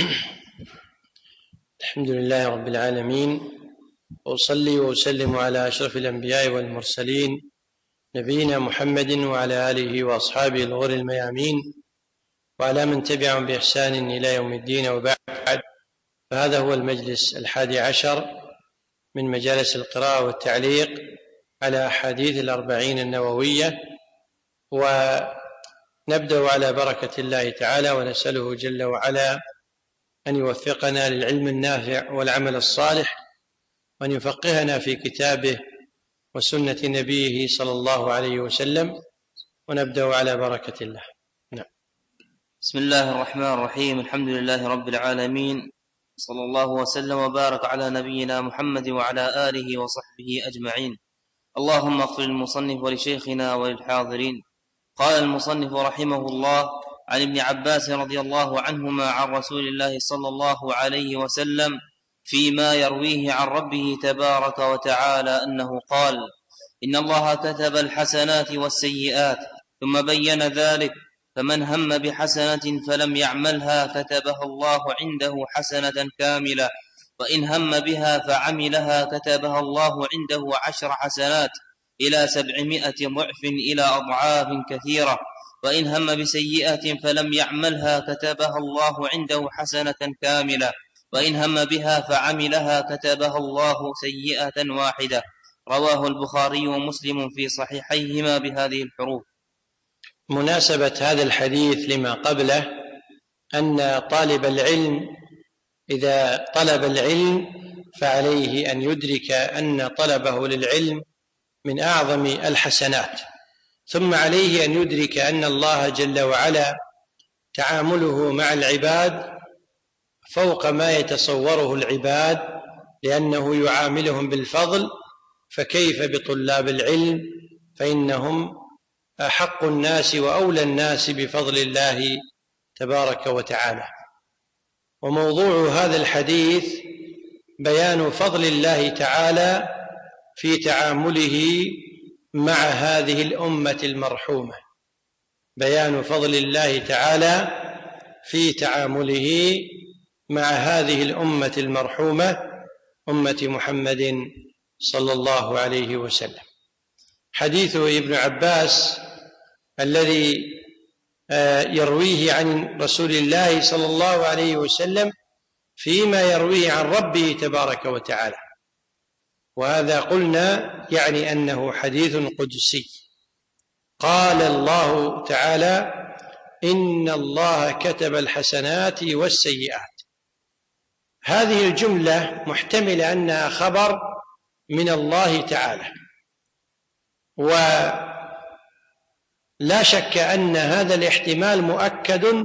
الحمد لله رب العالمين، وأصلي وأسلم على أشرف الأنبياء والمرسلين نبينا محمد وعلى آله وأصحابه الغر الميامين وعلى من تبعهم بإحسان إلى يوم الدين. وبعد، فهذا هو المجلس 11 من مجالس القراءة والتعليق على أحاديث الأربعين النووية، ونبدأ على بركة الله تعالى، ونسأله جل وعلا أن يوفقنا للعلم النافع والعمل الصالح، وأن يفقهنا في كتابه وسنة نبيه صلى الله عليه وسلم. ونبدأ على بركة الله. نعم. بسم الله الرحمن الرحيم. الحمد لله رب العالمين، صلى الله وسلم وبارك على نبينا محمد وعلى آله وصحبه أجمعين. اللهم اغفر للمصنف ولشيخنا وللحاضرين. قال المصنف رحمه الله: عن ابن عباس رضي الله عنهما عن رسول الله صلى الله عليه وسلم فيما يرويه عن ربه تبارك وتعالى أنه قال: إن الله كتب الحسنات والسيئات، ثم بين ذلك: فمن هم بحسنة فلم يعملها كتبها الله عنده حسنة كاملة، وإن هم بها فعملها كتبها الله عنده 10 حسنات إلى 700 ضعف إلى أضعاف كثيرة، وإن هم بسيئة فلم يعملها كتبها الله عنده حسنة كاملة، وإن هم بها فعملها كتبها الله سيئة واحدة. رواه البخاري ومسلم في صحيحيهما بهذه الحروف. مناسبة هذا الحديث لما قبله أن طالب العلم إذا طلب العلم فعليه أن يدرك أن طلبه للعلم من أعظم الحسنات، ثم عليه أن يدرك أن الله جل وعلا تعامله مع العباد فوق ما يتصوره العباد، لأنه يعاملهم بالفضل، فكيف بطلاب العلم؟ فإنهم أحق الناس وأولى الناس بفضل الله تبارك وتعالى. وموضوع هذا الحديث بيان فضل الله تعالى في تعامله مع هذه الأمة المرحومة، بيان فضل الله تعالى في تعامله مع هذه الأمة المرحومة، أمة محمد صلى الله عليه وسلم. حديث ابن عباس الذي يرويه عن رسول الله صلى الله عليه وسلم فيما يرويه عن ربه تبارك وتعالى، وهذا قلنا يعني أنه حديث قدسي. قال الله تعالى: إن الله كتب الحسنات والسيئات. هذه الجملة محتملة أنها خبر من الله تعالى، ولا شك أن هذا الاحتمال مؤكد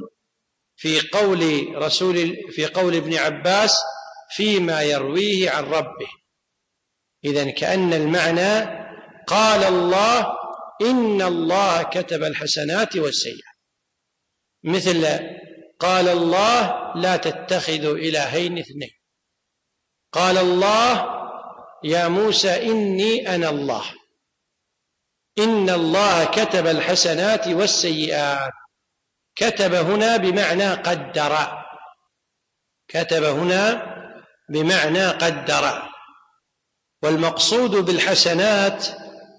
في قول ابن عباس فيما يرويه عن ربه. إذن كأن المعنى قال الله إن الله كتب الحسنات والسيئات، مثل قال الله لا تتخذوا إلهين اثنين، قال الله يا موسى إني أنا الله. إن الله كتب الحسنات والسيئات. كتب هنا بمعنى قدر، كتب هنا بمعنى قدر. والمقصود بالحسنات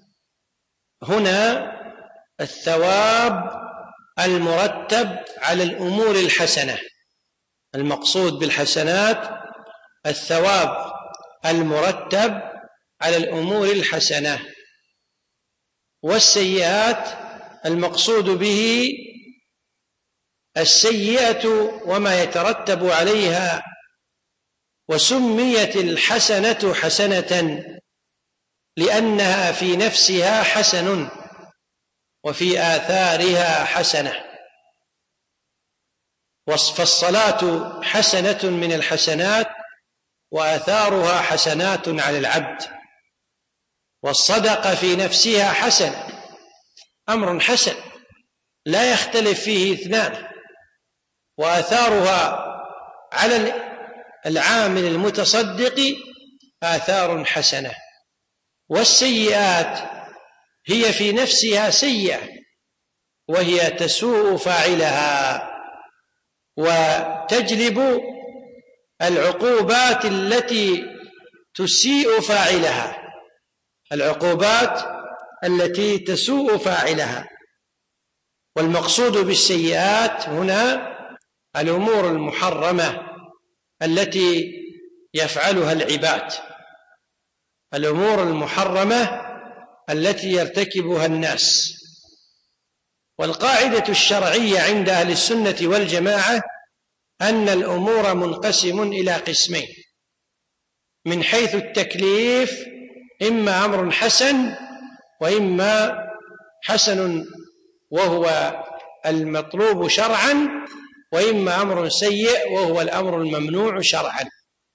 هنا الثواب المرتب على الأمور الحسنة. المقصود بالحسنات الثواب المرتب على الأمور الحسنة. والسيئات المقصود به السيئة وما يترتب عليها. وسميت الحسنة حسنة لأنها في نفسها حسن وفي آثارها حسنة. فالصلاة حسنة من الحسنات وآثارها حسنات على العبد. والصدقة في نفسها حسنة، أمر حسن لا يختلف فيه اثنان، وآثارها على العامل المتصدق آثار حسنة. والسيئات هي في نفسها سيئة، وهي تسوء فاعلها وتجلب العقوبات التي تسيء فاعلها، العقوبات التي تسوء فاعلها. والمقصود بالسيئات هنا الأمور المحرمة التي يفعلها العباد، الأمور المحرمة التي يرتكبها الناس. والقاعدة الشرعية عند أهل السنة والجماعة أن الأمور منقسم إلى قسمين من حيث التكليف: إما أمر حسن، وإما حسن وهو المطلوب شرعا، وإما أمر سيء وهو الأمر الممنوع شرعا.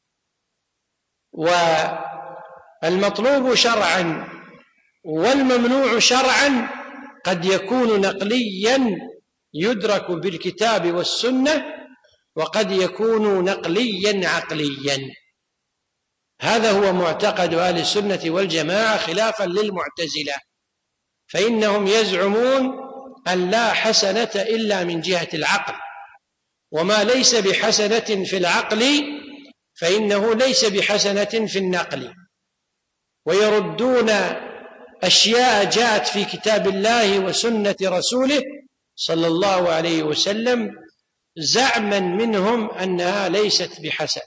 والمطلوب شرعا والممنوع شرعا قد يكون نقليا يدرك بالكتاب والسنة، وقد يكون نقليا عقليا. هذا هو معتقد أهل السنة والجماعة خلافا للمعتزلة، فإنهم يزعمون أن لا حسنة إلا من جهة العقل، وما ليس بحسنة في العقل فإنه ليس بحسنة في النقل، ويردون أشياء جاءت في كتاب الله وسنة رسوله صلى الله عليه وسلم زعما منهم أنها ليست بحسنة،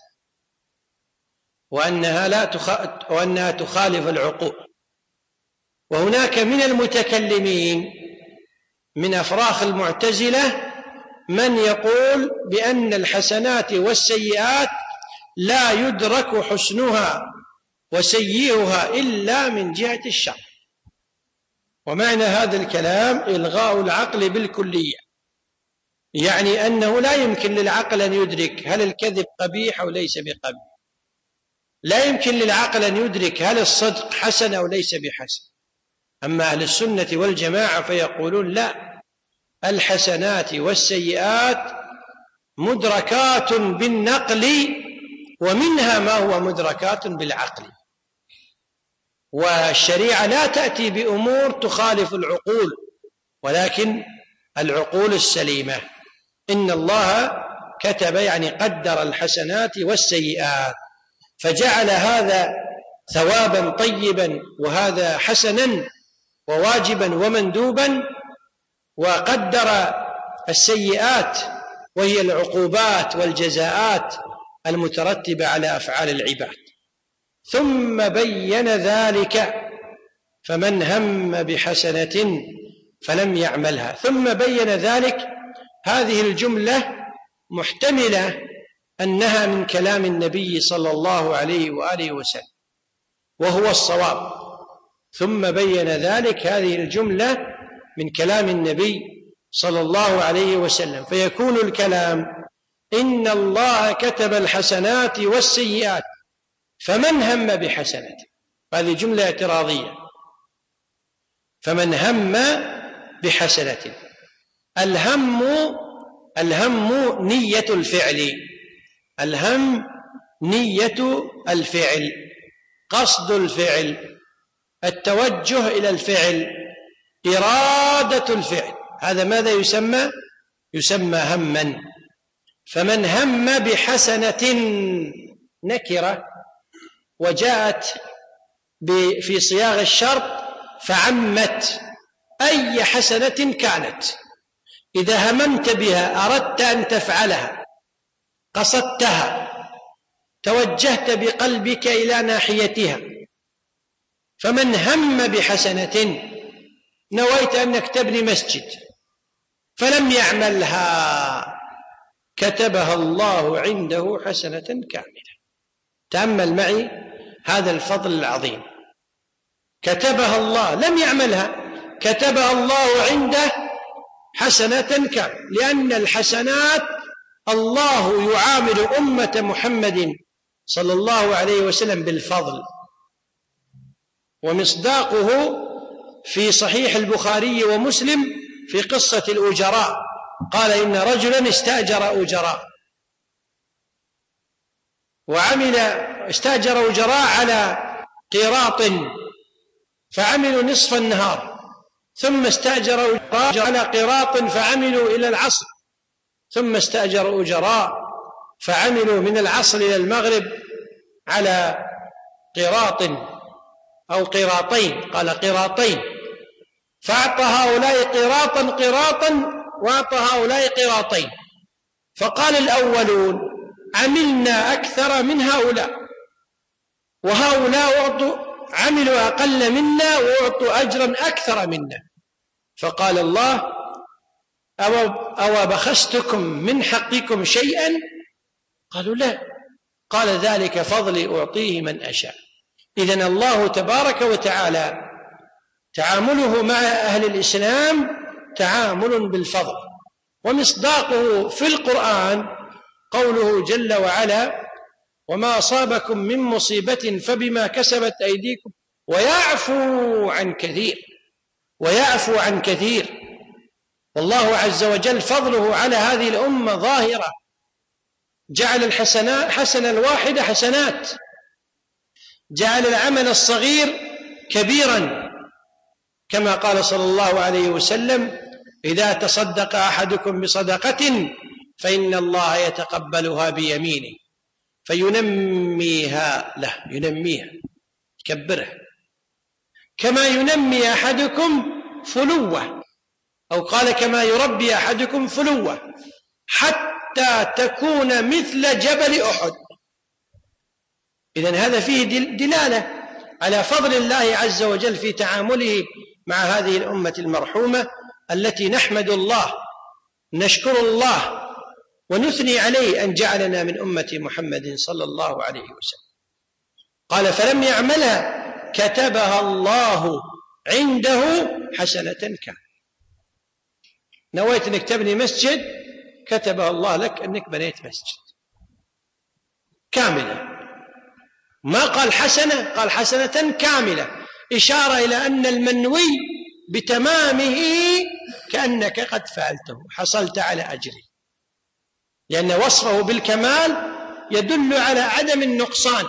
وأنها تخالف العقول. وهناك من المتكلمين من أفراخ المعتزلة من يقول بأن الحسنات والسيئات لا يدرك حسنها وسيئها إلا من جهة الشرع. ومعنى هذا الكلام إلغاء العقل بالكلية، يعني أنه لا يمكن للعقل أن يدرك هل الكذب قبيح أو ليس بقبيح، لا يمكن للعقل أن يدرك هل الصدق حسن أو ليس بحسن. أما أهل السنة والجماعة فيقولون لا، الحسنات والسيئات مدركات بالنقل، ومنها ما هو مدركات بالعقل. والشريعة لا تأتي بأمور تخالف العقول، ولكن العقول السليمة. إن الله كتب، يعني قدر الحسنات والسيئات، فجعل هذا ثوابا طيبا وهذا حسنا وواجبا ومندوبا، وقدر السيئات وهي العقوبات والجزاءات المترتبة على أفعال العباد. ثم بين ذلك: فمن هم بحسنة فلم يعملها. ثم بين ذلك، هذه الجملة محتملة أنها من كلام النبي صلى الله عليه وآله وسلم، وهو الصواب. ثم بين ذلك، هذه الجملة من كلام النبي صلى الله عليه وسلم، فيكون الكلام: إن الله كتب الحسنات والسيئات فمن هم بحسنة. هذه جملة اعتراضية. فمن هم بحسنة، الهم نية الفعل، الهم نية الفعل، قصد الفعل، التوجه إلى الفعل، إرادة الفعل، هذا ماذا يسمى؟ يسمى هما. فمن هم بحسنة نكرة وجاءت في صياغ الشرط فعمت أي حسنة كانت. إذا هممت بها، أردت أن تفعلها، قصدتها، توجهت بقلبك إلى ناحيتها. فمن هم بحسنة، نويت أنك تبني مسجد فلم يعملها، كتبها الله عنده حسنة كاملة. تأمل معي هذا الفضل العظيم. كتبها الله، لم يعملها، كتبها الله عنده حسنة كاملة، لأن الحسنات الله يعامل أمة محمد صلى الله عليه وسلم بالفضل. ومصداقه في صحيح البخاري ومسلم في قصة الأجراء، قال: إن رجلا استأجر أجراء، استأجر أجراء على قيراط، فعملوا نصف النهار، ثم استأجر أجراء على قيراط فعملوا إلى العصر، ثم استأجروا أجراء فعملوا من العصر إلى المغرب على قراط أو قراطين، قال قراطين، فأعطى هؤلاء قراطا وأعطى هؤلاء قراطين. فقال الأولون: عملنا أكثر من هؤلاء، وهؤلاء عملوا أقل منا وأعطوا أجرا أكثر منا. فقال الله: أو بخستكم من حقكم شيئا؟ قالوا: لا. قال: ذلك فضلي أعطيه من أشاء. إذن الله تبارك وتعالى تعامله مع أهل الإسلام تعامل بالفضل، ومصداقه في القرآن قوله جل وعلا: وما أصابكم من مصيبة فبما كسبت أيديكم ويعفو عن كثير. والله عز وجل فضله على هذه الأمة ظاهرة، جعل الحسنة الواحدة حسنات، جعل العمل الصغير كبيرا، كما قال صلى الله عليه وسلم: إذا تصدق أحدكم بصدقة فإن الله يتقبلها بيمينه فينميها له، ينميها يكبرها، كما ينمي أحدكم فلوة، أو قال كما يربي أحدكم فلوة حتى تكون مثل جبل أحد. إذن هذا فيه دلالة على فضل الله عز وجل في تعامله مع هذه الأمة المرحومة التي نحمد الله، نشكر الله ونثني عليه أن جعلنا من أمة محمد صلى الله عليه وسلم. قال: فلم يعملها كتبها الله عنده حسنة كاملة. نويت أنك تبني مسجد، كتبها الله لك أنك بنيت مسجد كاملة. ما قال حسنة، قال حسنة كاملة، إشارة إلى أن المنوي بتمامه كأنك قد فعلته، حصلت على أجره، لأن وصفه بالكمال يدل على عدم النقصان.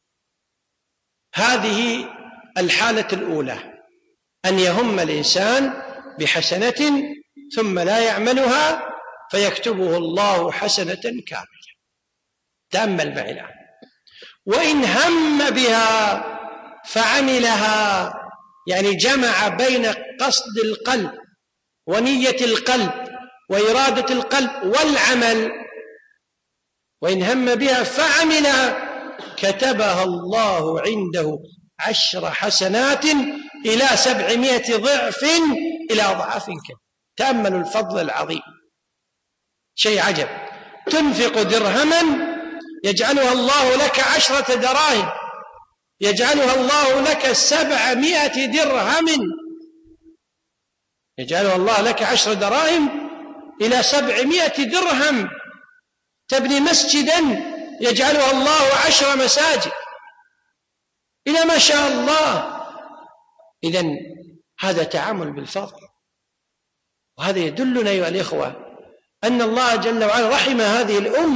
هذه الحالة الأولى، أن يهم الإنسان بحسنة ثم لا يعملها فيكتبه الله حسنة كاملة. تأمل معي الآن: وإن هم بها فعملها، يعني جمع بين قصد القلب ونية القلب وإرادة القلب والعمل. وإن هم بها فعملها كتبها الله عنده 10 حسنات إلى 700 ضعف إلى أضعاف كثيرة. تأملوا الفضل العظيم، شيء عجب. تنفق درهما يجعلها الله لك 10 دراهم، يجعلها الله لك 700 درهم، يجعلها الله لك 10 دراهم إلى 700 درهم. تبني مسجدا يجعلها الله 10 مساجد إلى ما شاء الله. إذن هذا تعامل بالفضل، وهذا يدلنا أيها الإخوة أن الله جل وعلا رحم هذه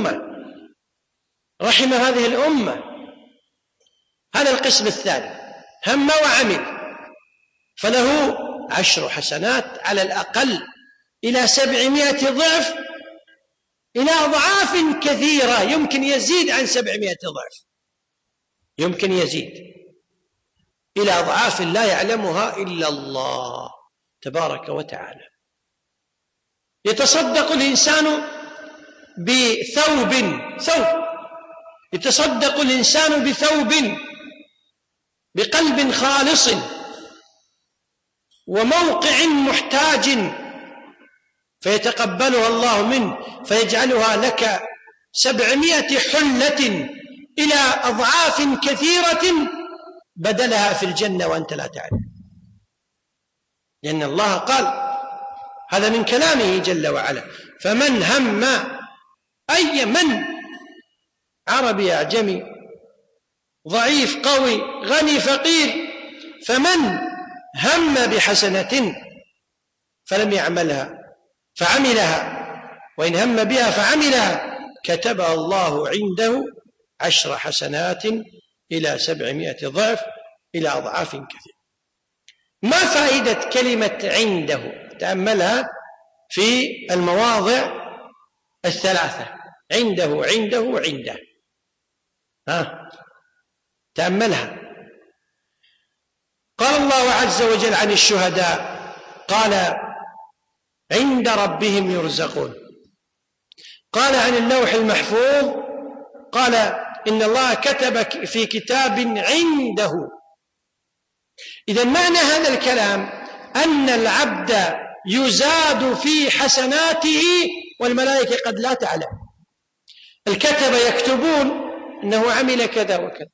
الأمة. هذا القسم الثاني، هم وعمل، فله 10 حسنات على الأقل إلى 700 ضعف إلى أضعاف كثيرة، يمكن يزيد عن 700 ضعف، يمكن يزيد إلى أضعاف لا يعلمها إلا الله تبارك وتعالى. يتصدق الإنسان بثوب، يتصدق الإنسان بثوب بقلب خالص وموقع محتاج، فيتقبلها الله منه فيجعلها لك 700 حلة إلى أضعاف كثيرة بدلها في الجنة وأنت لا تعلم، لأن الله قال هذا من كلامه جل وعلا: فمن هم، أي من، عربي أعجمي، ضعيف قوي غني فقير، فمن هم بحسنة فلم يعملها فعملها، وإن هم بها فعملها كتبها الله عنده 10 حسنات إلى 700 ضعف إلى أضعاف كثيرة. ما فائدة كلمة عنده؟ تأملها في المواضع الثلاثة، عنده عنده عنده. تأملها. قال الله عز وجل عن الشهداء، قال عند ربهم يرزقون. قال عن اللوح المحفوظ، قال إن الله كتب في كتاب عنده. إذن معنى هذا الكلام أن العبد يزاد في حسناته والملائكة قد لا تعلم. الكتبة يكتبون أنه عمل كذا وكذا،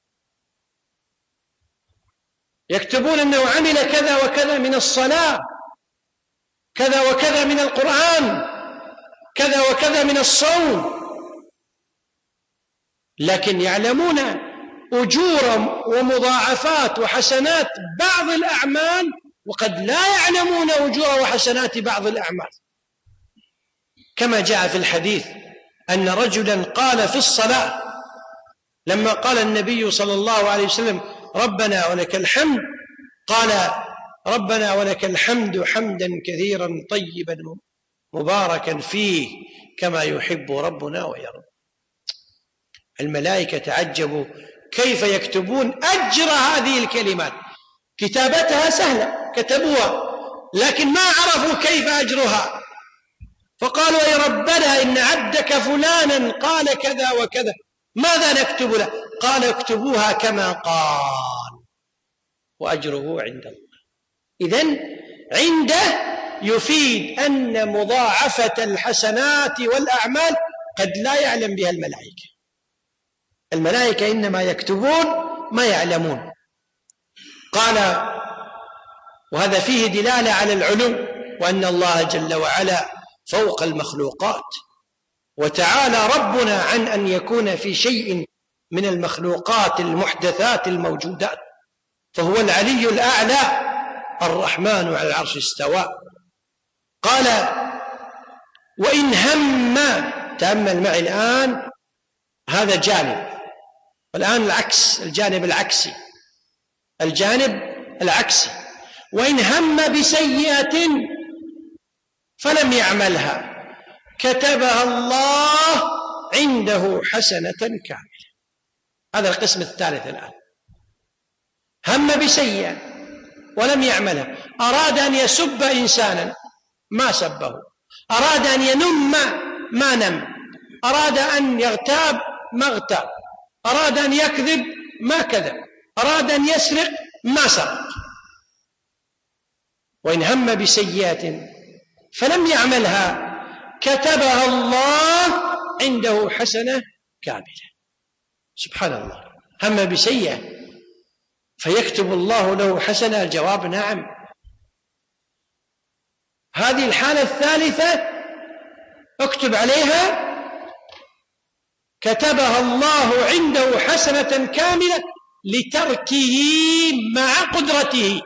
يكتبون أنه عمل كذا وكذا من الصلاة، كذا وكذا من القرآن، كذا وكذا من الصوم، لكن يعلمون أجور ومضاعفات وحسنات بعض الأعمال، وقد لا يعلمون أجور وحسنات بعض الأعمال. كما جاء في الحديث أن رجلا قال في الصلاة لما قال النبي صلى الله عليه وسلم ربنا ولك الحمد، قال ربنا ولك الحمد حمدا كثيرا طيبا مباركا فيه كما يحب ربنا ويرضى. الملائكة تعجبوا كيف يكتبون أجر هذه الكلمات. كتابتها سهلة، كتبوها، لكن ما عرفوا كيف أجرها، فقالوا يا ربنا إن عبدك فلانا قال كذا وكذا، ماذا نكتب له؟ قال اكتبوها كما قال وأجره عند الله. إذن عنده يفيد أن مضاعفة الحسنات والأعمال قد لا يعلم بها الملائكة. الملائكة إنما يكتبون ما يعلمون. قال وهذا فيه دلالة على العلو، وأن الله جل وعلا فوق المخلوقات، وتعالى ربنا عن أن يكون في شيء من المخلوقات المحدثات الموجودات، فهو العلي الأعلى الرحمن على العرش استوى. قال وإن هم، تأمل معي الآن هذا جانب، والآن العكس، الجانب العكسي، الجانب العكسي. وإن هم بسيئة فلم يعملها كتبها الله عنده حسنة كاملة. هذا القسم الثالث الآن. هم بسيئة ولم يعملها، أراد أن يسب إنسانا ما سبه، أراد أن ينم ما نم، أراد أن يغتاب ما اغتاب، أراد أن يكذب ما كذب، أراد أن يسرق ما سرق. وإن هم بسيئة فلم يعملها كتبها الله عنده حسنة كاملة. سبحان الله، هم بسيئة فيكتب الله له حسنة؟ الجواب نعم. هذه الحالة الثالثة اكتب عليها كتبها الله عنده حسنة كاملة لتركه مع قدرته،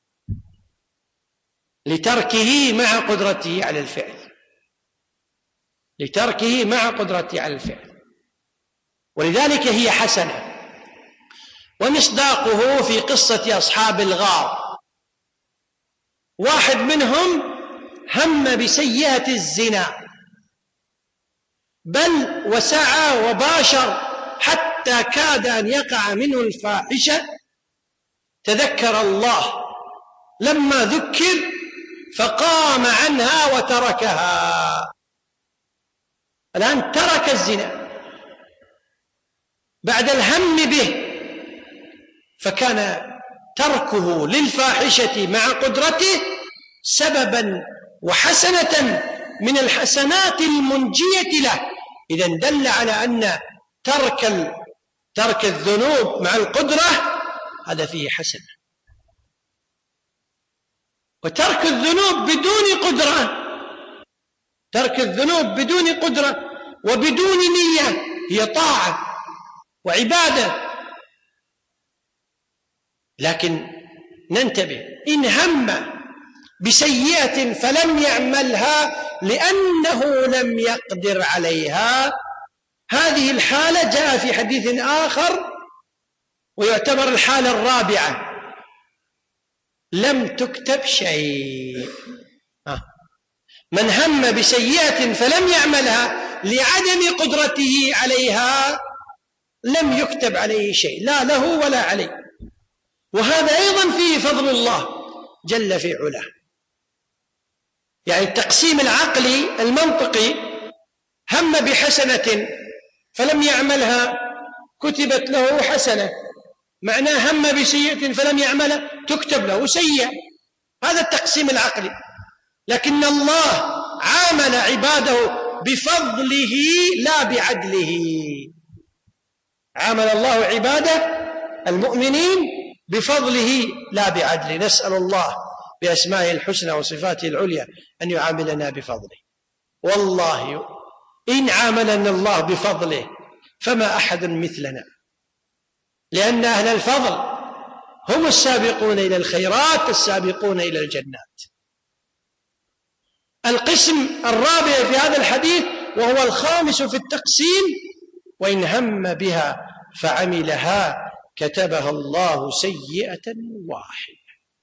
لتركه مع قدرته على الفعل، لتركه مع قدرته على الفعل، ولذلك هي حسنة. ومصداقه في قصة أصحاب الغار، واحد منهم هم بسيئة الزنا، بل وسعى وباشر حتى كاد أن يقع منه الفاحشة، تذكر الله لما ذكر فقام عنها وتركها. الآن ترك الزنا بعد الهم به، فكان تركه للفاحشة مع قدرته سببا وحسنة من الحسنات المنجية له. إذن دل على أن ترك الذنوب مع القدرة هذا فيه حسنة، وترك الذنوب بدون قدرة، ترك الذنوب بدون قدرة وبدون نية هي طاعة وعبادة. لكن ننتبه، إن هم بسيئة فلم يعملها لأنه لم يقدر عليها، هذه الحالة جاء في حديث آخر ويعتبر الحالة الرابعة، لم تكتب شيء. من هم بسيئة فلم يعملها لعدم قدرته عليها لم يكتب عليه شيء، لا له ولا عليه. وهذا أيضا فيه فضل الله جل في علاه. يعني التقسيم العقلي المنطقي، هم بحسنة فلم يعملها كتبت له حسنة، معناه هم بسيئة فلم يعملها تكتب له سيئة. هذا التقسيم العقلي. لكن الله عامل عباده بفضله لا بعدله. عامل الله عباده المؤمنين بفضله لا بعدله. نسأل الله بأسمائه الحسنى وصفاته العليا أن يعاملنا بفضله. والله إن عاملنا الله بفضله فما أحد مثلنا، لأن أهل الفضل هم السابقون إلى الخيرات السابقون إلى الجنات. القسم الرابع في هذا الحديث وهو الخامس في التقسيم: وإن هم بها فعملها كتبها الله سيئة واحدة.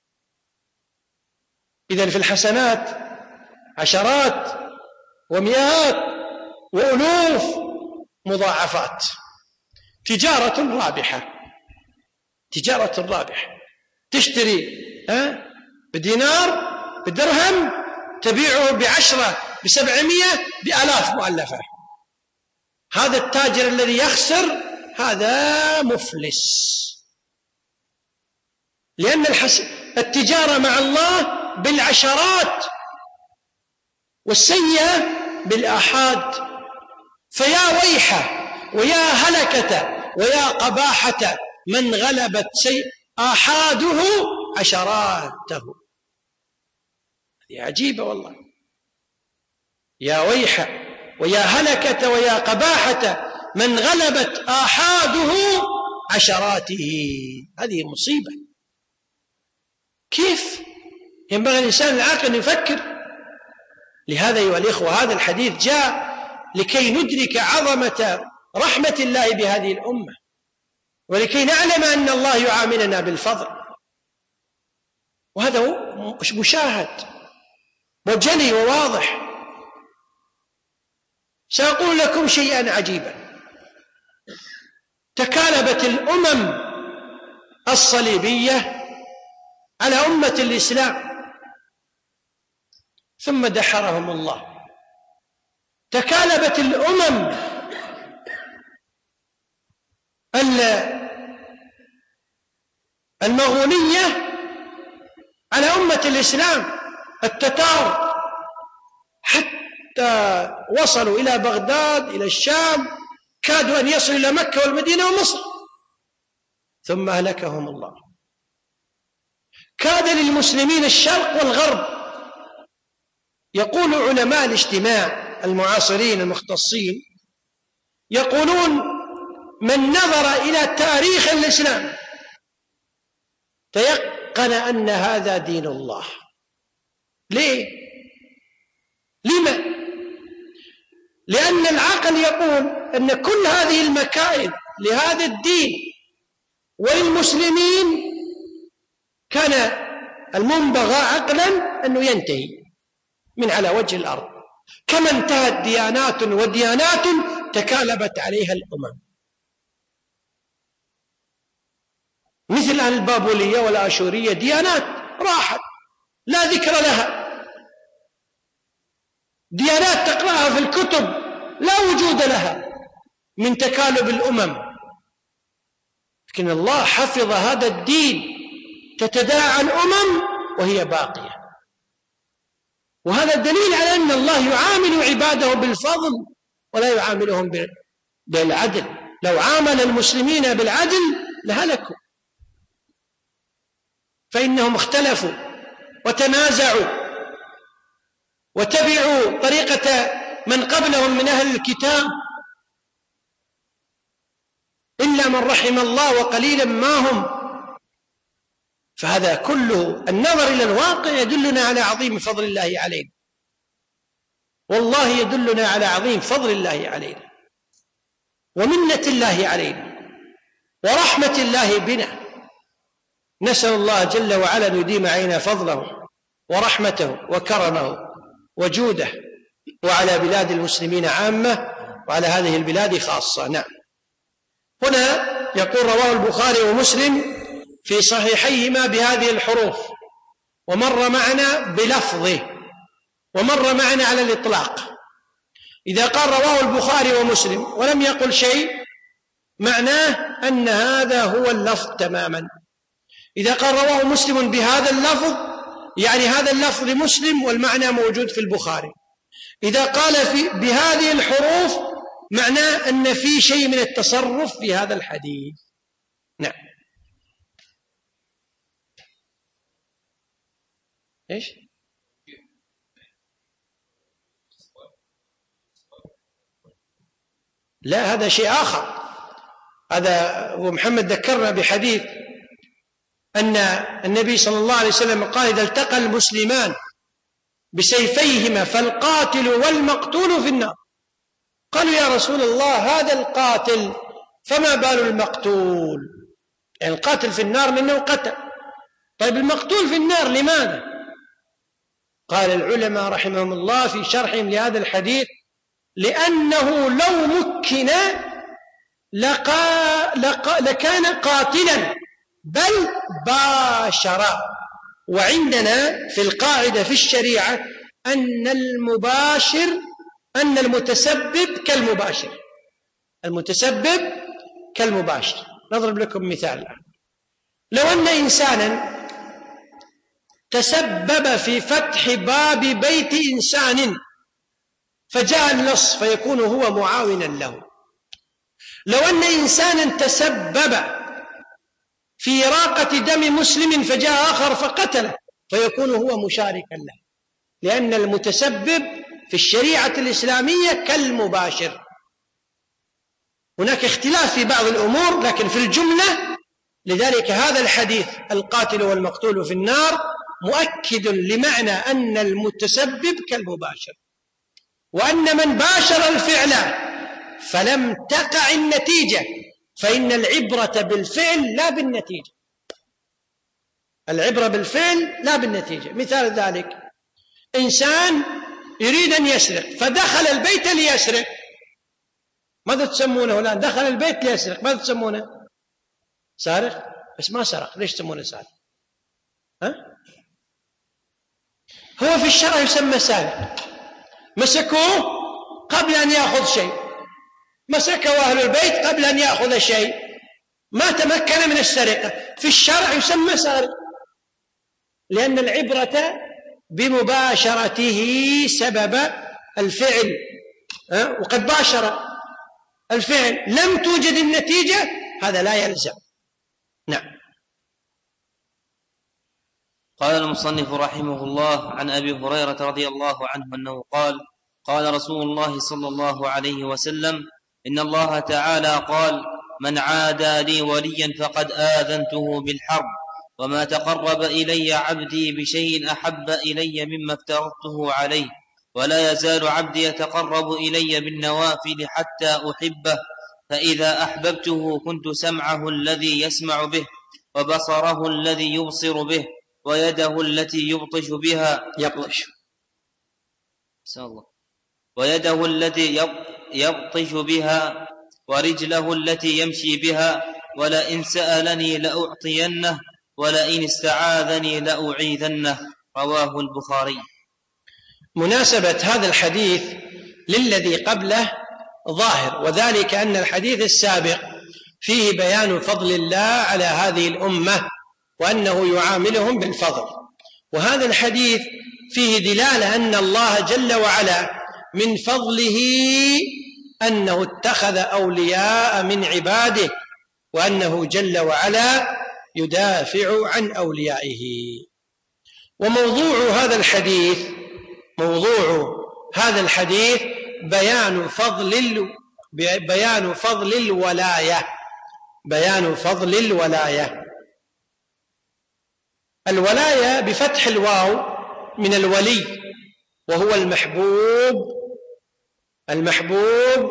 إذن في الحسنات عشرات ومئات وألوف مضاعفات. تجارة رابحة، تجارة رابحة، تشتري بدينار بدرهم تبيعه ب10 ب700 بآلاف مؤلفة. هذا التاجر الذي يخسر هذا مفلس، لأن التجارة مع الله بالعشرات والسيئة بالآحاد. فيا ويحه ويا هلكة ويا قباحة من غلبت آحاده عشراته. هذه عجيبة والله. يا ويحه ويا هلكة ويا قباحة من غلبت آحاده عشراته. هذه مصيبة. كيف ينبغي الإنسان العاقل أن يفكر؟ لهذا أيها الإخوة هذا الحديث جاء لكي ندرك عظمة رحمة الله بهذه الأمة، ولكي نعلم أن الله يعاملنا بالفضل. وهذا هو مشاهد وجلي وواضح. سأقول لكم شيئا عجيبا. تكالبت الأمم الصليبية على أمة الإسلام ثم دحرهم الله. تكالبت الأمم المغولية على أمة الإسلام، التتار، حتى وصلوا إلى بغداد إلى الشام، كادوا أن يصلوا إلى مكة والمدينة ومصر، ثم أهلكهم الله. كاد للمسلمين الشرق والغرب. يقول علماء الاجتماع المعاصرين المختصين، يقولون من نظر إلى تاريخ الإسلام تيقن أن هذا دين الله. ليه؟ لما؟ لأن العقل يقول أن كل هذه المكائد لهذا الدين وللمسلمين كان المنبغى عقلا أنه ينتهي من على وجه الأرض، كما انتهت ديانات وديانات تكالبت عليها الأمم، مثل البابلية والآشورية، ديانات راحت لا ذكر لها، ديانات تقرأها في الكتب لا وجود لها من تكالب الأمم. لكن الله حفظ هذا الدين، تتداعى الأمم وهي باقية. وهذا دليل على أن الله يعامل عباده بالفضل ولا يعاملهم بالعدل. لو عامل المسلمين بالعدل لهلكوا، فإنهم اختلفوا وتنازعوا وتبعوا طريقة من قبلهم من أهل الكتاب، إلا من رحم الله وقليلا ما هم. فهذا كله النظر إلى الواقع يدلنا على عظيم فضل الله علينا، والله يدلنا على عظيم فضل الله علينا ومنة الله علينا ورحمة الله بنا. نسأل الله جل وعلا أن يديم علينا فضله ورحمته وكرمه وجوده، وعلى بلاد المسلمين عامة، وعلى هذه البلاد خاصة. نعم. هنا يقول: رواه البخاري ومسلم في صحيحيهما بهذه الحروف، ومر معنا بلفظه، ومر معنا على الإطلاق. إذا قال رواه البخاري ومسلم ولم يقل شيء معناه أن هذا هو اللفظ تماما. إذا قال رواه مسلم بهذا اللفظ يعني هذا اللفظ لمسلم والمعنى موجود في البخاري. إذا قال بهذه الحروف معناه أن في شيء من التصرف في هذا الحديث. نعم. إيش؟ لا، هذا شيء آخر. هذا هو محمد ذكرنا بحديث أن النبي صلى الله عليه وسلم قال: إذا التقى المسلمان بسيفيهما فالقاتل والمقتول في النار. قالوا: يا رسول الله، هذا القاتل، فما بال المقتول؟ يعني القاتل في النار لأنه قتل، طيب المقتول في النار لماذا؟ قال العلماء رحمهم الله في شرحهم لهذا الحديث: لأنه لو مكن لكان قاتلا بل باشر. وعندنا في القاعدة في الشريعة أن المتسبب كالمباشر. المتسبب كالمباشر. نضرب لكم مثال الآن. لو أن إنسانا تسبب في فتح باب بيت إنسان فجاء اللص فيكون هو معاونا له. لو أن إنسانا تسبب في إراقة دم مسلم فجاء آخر فقتله فيكون هو مشاركا له، لأن المتسبب في الشريعة الإسلامية كالمباشر. هناك اختلاف في بعض الأمور لكن في الجملة. لذلك هذا الحديث القاتل والمقتول في النار مؤكد لمعنى أن المتسبب كالمباشر، وأن من باشر الفعل فلم تقع النتيجة، فإن العبرة بالفعل لا بالنتيجة. العبرة بالفعل لا بالنتيجة. مثال ذلك: إنسان يريد أن يسرق فدخل البيت ليسرق. ماذا تسمونه الآن؟ دخل البيت ليسرق، ماذا تسمونه؟ سارق، بس ما سرق. ليش تسمونه سارق؟ هو في الشرع يسمى سارق. مسكوه قبل أن يأخذ شيء، مسكه أهل البيت قبل أن يأخذ شيء، ما تمكن من السرقة، في الشرع يسمى سارق، لأن العبرة بمباشرته سبب الفعل. وقد باشر الفعل لم توجد النتيجة، هذا لا يلزم. نعم. قال المصنف رحمه الله: عن أبي هريرة رضي الله عنه أنه قال: قال رسول الله صلى الله عليه وسلم: إن الله تعالى قال: من عادى لي وليا فقد آذنته بالحرب، وما تقرب إلي عبدي بشيء أحب إلي مما افترضته عليه، ولا يزال عبدي يتقرب إلي بالنوافل حتى أحبه، فإذا أحببته كنت سمعه الذي يسمع به، وبصره الذي يبصر به، ويده التي يبطش بها ويده التي يبطش بها، ورجله التي يمشي بها، ولئن سألني لأعطينه، ولئن استعاذني لأعيذنه. رواه البخاري. مناسبة هذا الحديث للذي قبله ظاهر، وذلك أن الحديث السابق فيه بيان فضل الله على هذه الأمة وأنه يعاملهم بالفضل، وهذا الحديث فيه دلالة أن الله جل وعلا من فضله أنه اتخذ أولياء من عباده، وأنه جل وعلا يدافع عن أوليائه. وموضوع هذا الحديث بيان فضل الولاية. الولاية بفتح الواو من الولي، وهو المحبوب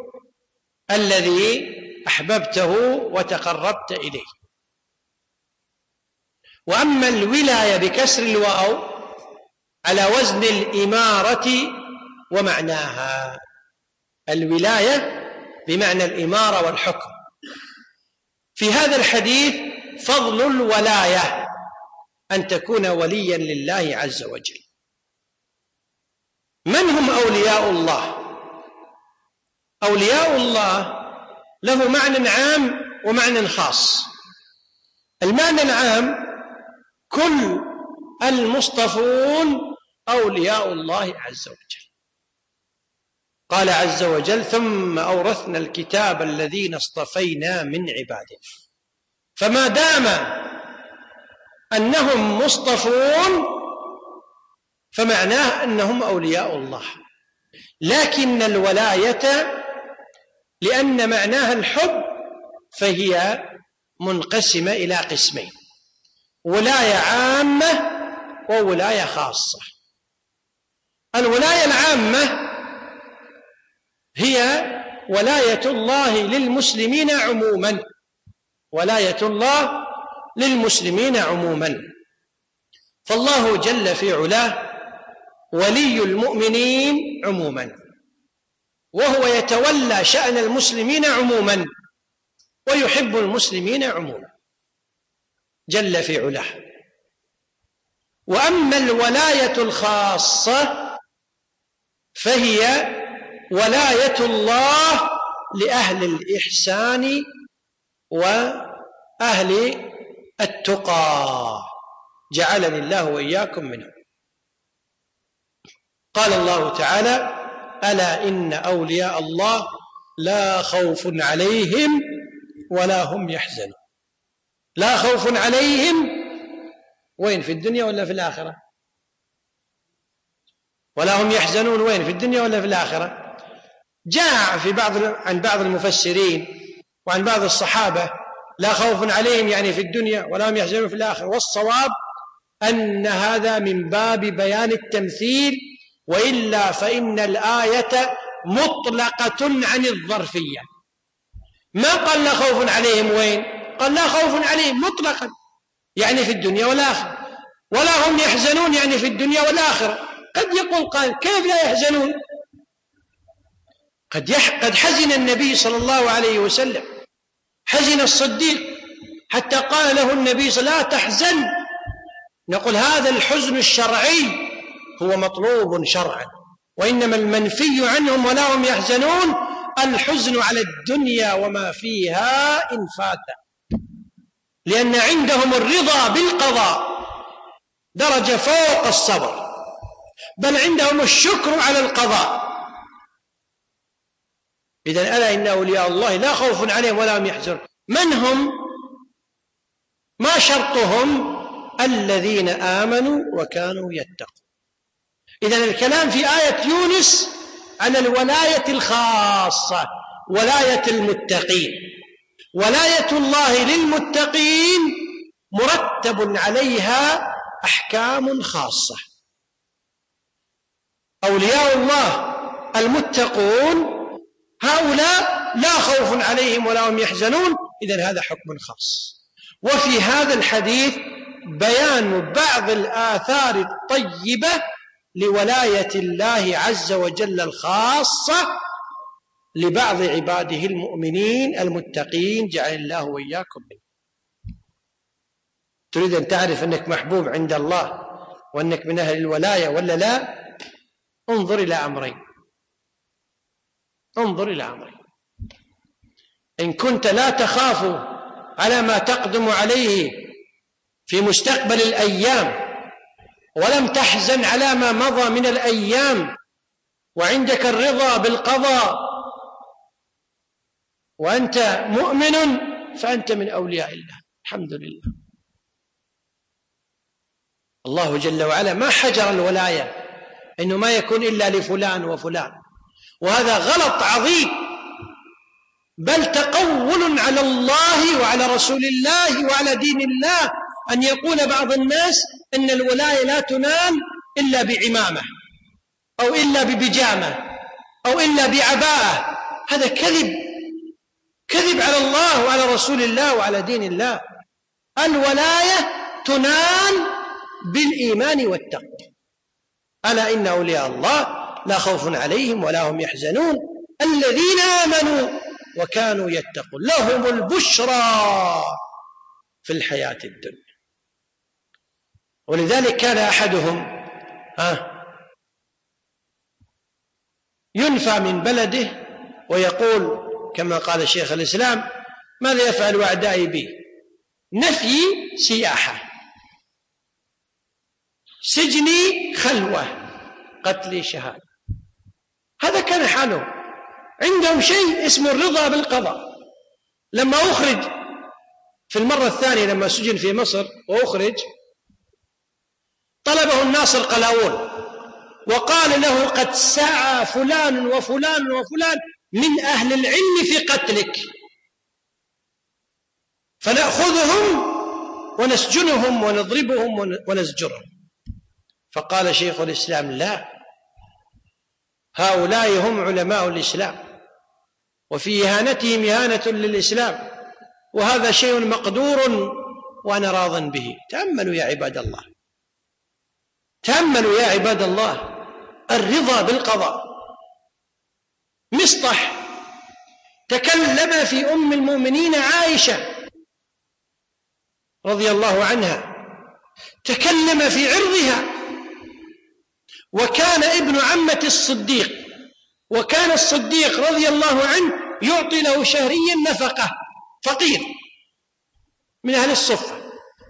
الذي أحببته وتقربت إليه. وأما الولاية بكسر الواو على وزن الإمارة ومعناها. الولاية بمعنى الإمارة والحكم. في هذا الحديث فضل الولاية، أن تكون وليا لله عز وجل. من هم أولياء الله؟ أولياء الله له معنى عام ومعنى خاص. المعنى العام كل المصطفون أولياء الله عز وجل. قال عز وجل: ثم أورثنا الكتاب الذين اصطفينا من عبادنا. فما دام أنهم مصطفون فمعناه أنهم أولياء الله. لكن الولاية لأن معناها الحب فهي منقسمة إلى قسمين: ولاية عامة وولاية خاصة. الولاية العامة هي ولاية الله للمسلمين عموما، ولاية الله للمسلمين عموما. فالله جل في علاه ولي المؤمنين عموما، وهو يتولى شأن المسلمين عموما ويحب المسلمين عموما جل في علاه. وأما الولاية الخاصة فهي ولاية الله لأهل الإحسان وأهل التقى، جعلني الله وإياكم منهم. قال الله تعالى: ألا إن أولياء الله لا خوف عليهم ولا هم يحزنون. لا خوف عليهم وين؟ في الدنيا ولا في الآخرة؟ ولا هم يحزنون وين؟ في الدنيا ولا في الآخرة؟ جاء في عن بعض المفسرين وعن بعض الصحابة: لا خوف عليهم يعني في الدنيا ولا هم يحزنون في الآخرة. والصواب أن هذا من باب بيان التمثيل، وإلا فإن الآية مطلقة عن الظرفية. ما قال لا خوف عليهم وين؟ قال لا خوف عليهم مطلقا، يعني في الدنيا والآخرة. ولا هم يحزنون يعني في الدنيا والآخرة. قد يقول قال: كيف لا يحزنون؟ قد حزن النبي صلى الله عليه وسلم، حزن الصديق حتى قال له النبي صلى الله عليه وسلم: لا تحزن. نقول هذا الحزن الشرعي هو مطلوب شرعا، وإنما المنفي عنهم ولا هم يحزنون الحزن على الدنيا وما فيها إن فات، لأن عندهم الرضا بالقضاء درجة فوق الصبر، بل عندهم الشكر على القضاء. إذن ألا إن أولياء الله لا خوف عليهم ولا هم يحزنون. من هم؟ ما شرطهم؟ الذين آمنوا وكانوا يتقون. إذن الكلام في آية يونس على الولاية الخاصة، ولاية المتقين. ولاية الله للمتقين مرتب عليها أحكام خاصة. أولياء الله المتقون هؤلاء لا خوف عليهم ولا هم يحزنون، إذن هذا حكم خاص. وفي هذا الحديث بيان بعض الآثار الطيبة لولاية الله عز وجل الخاصة لبعض عباده المؤمنين المتقين، جعل الله وإياكم منه. تريد أن تعرف أنك محبوب عند الله وأنك من أهل الولاية ولا لا؟ انظر إلى أمرين. انظر إلى أمرين: إن كنت لا تخاف على ما تقدم عليه في مستقبل الأيام، ولم تحزن على ما مضى من الأيام، وعندك الرضا بالقضاء، وأنت مؤمن، فأنت من أولياء الله. الحمد لله. الله جل وعلا ما حجر الولاية إنه ما يكون إلا لفلان وفلان، وهذا غلط عظيم، بل تقول على الله وعلى رسول الله وعلى دين الله أن يقول بعض الناس أن الولاية لا تنال إلا بعمامة أو إلا ببجامة أو إلا بعباءة. هذا كذب على الله وعلى رسول الله وعلى دين الله. الولاية تنال بالإيمان والتقوى. ألا إن أولياء الله لا خوف عليهم ولا هم يحزنون الذين آمنوا وكانوا يتقون لهم البشرى في الحياة الدنيا. ولذلك كان أحدهم ينفى من بلده ويقول كما قال شيخ الإسلام: ماذا يفعل أعدائي بي؟ نفي سياحة، سجني خلوة، قتلي شهادة. هذا كان حاله. عندهم شيء اسمه الرضا بالقضاء. لما أخرج في المرة الثانية لما سجن في مصر وأخرج، طلبه الناصر قلاوون وقال له: قد سعى فلان وفلان وفلان من أهل العلم في قتلك، فنأخذهم ونسجنهم ونضربهم ونزجرهم. فقال شيخ الإسلام: لا، هؤلاء هم علماء الإسلام، وفي إهانتهم إهانة للإسلام، وهذا شيء مقدور وأنا راض به. تأملوا يا عباد الله، تأملوا يا عباد الله الرضا بالقضاء. مصطح تكلم في أم المؤمنين عائشة رضي الله عنها، تكلم في عرضها، وكان ابن عمة الصديق، وكان الصديق رضي الله عنه يعطي له شهريا نفقة، فقير من أهل الصفة.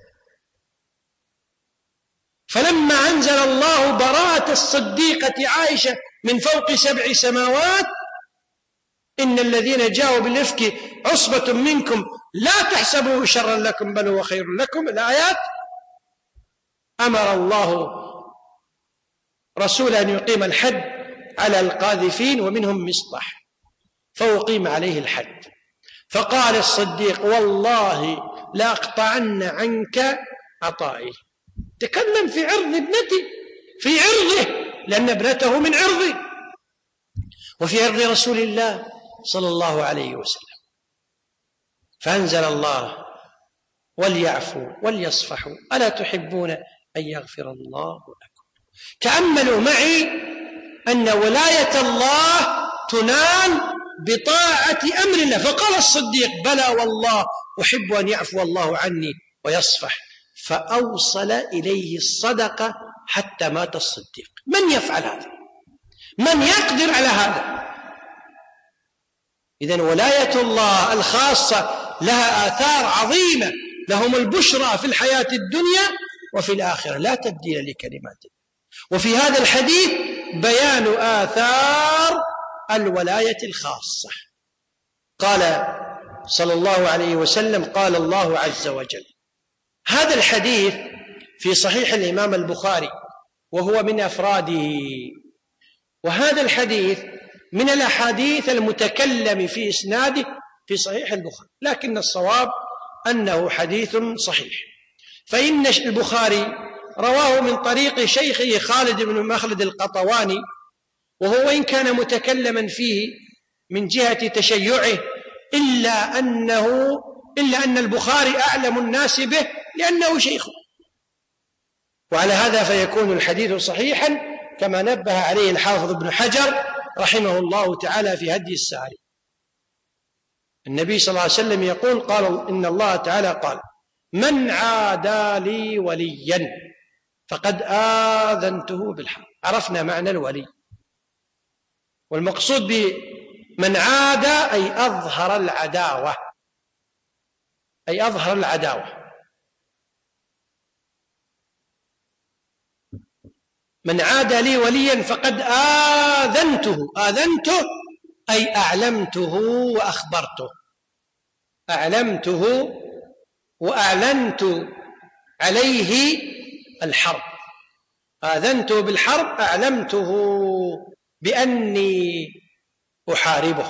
فلما أنزل الله براءة الصديقة عائشة من فوق 7 سماوات: إن الذين جاءوا بالإفك عصبة منكم لا تحسبوه شرا لكم بل هو خير لكم، الآيات، أمر الله رسول أن يقيم الحد على القاذفين ومنهم مصطح، فأقيم عليه الحد. فقال الصديق: والله لأقطعن عنك عطائي. تكلم في عرض ابنتي، في عرضه، لأن ابنته من عرضه، وفي عرض رسول الله صلى الله عليه وسلم. فأنزل الله: وليعفوا وليصفحوا ألا تحبون أن يغفر الله لكم. تأملوا معي أن ولاية الله تنال بطاعة أمر الله. فقال الصديق: بلى والله أحب أن يعفو الله عني ويصفح. فأوصل إليه الصدقة حتى مات الصديق. من يفعل هذا؟ من يقدر على هذا؟ إذن ولاية الله الخاصة لها آثار عظيمة، لهم البشرى في الحياة الدنيا وفي الآخرة، لا تبديل لكلمات الله. وفي هذا الحديث بيان آثار الولاية الخاصة. قال صلى الله عليه وسلم: قال الله عز وجل. هذا الحديث في صحيح الإمام البخاري وهو من أفراده، وهذا الحديث من الأحاديث المتكلم في إسناده في صحيح البخاري، لكن الصواب أنه حديث صحيح. فإن البخاري رواه من طريق شيخه خالد بن مخلد القطواني، وهو إن كان متكلما فيه من جهة تشيعه إلا أن البخاري أعلم الناس به لأنه شيخه، وعلى هذا فيكون الحديث صحيحا كما نبه عليه الحافظ ابن حجر رحمه الله تعالى في هدي الساري. النبي صلى الله عليه وسلم يقول: قال إن الله تعالى قال: من عادى لي وليا فقد آذنته بالحرب. عرفنا معنى الولي، والمقصود بمن عادى أي أظهر العداوة، أي أظهر العداوة. من عادى لي وليا فقد آذنته. آذنته أي أعلمته وأخبرته، أعلمته وأعلنت عليه الحرب. آذنته بالحرب، أعلمته بأني أحاربه.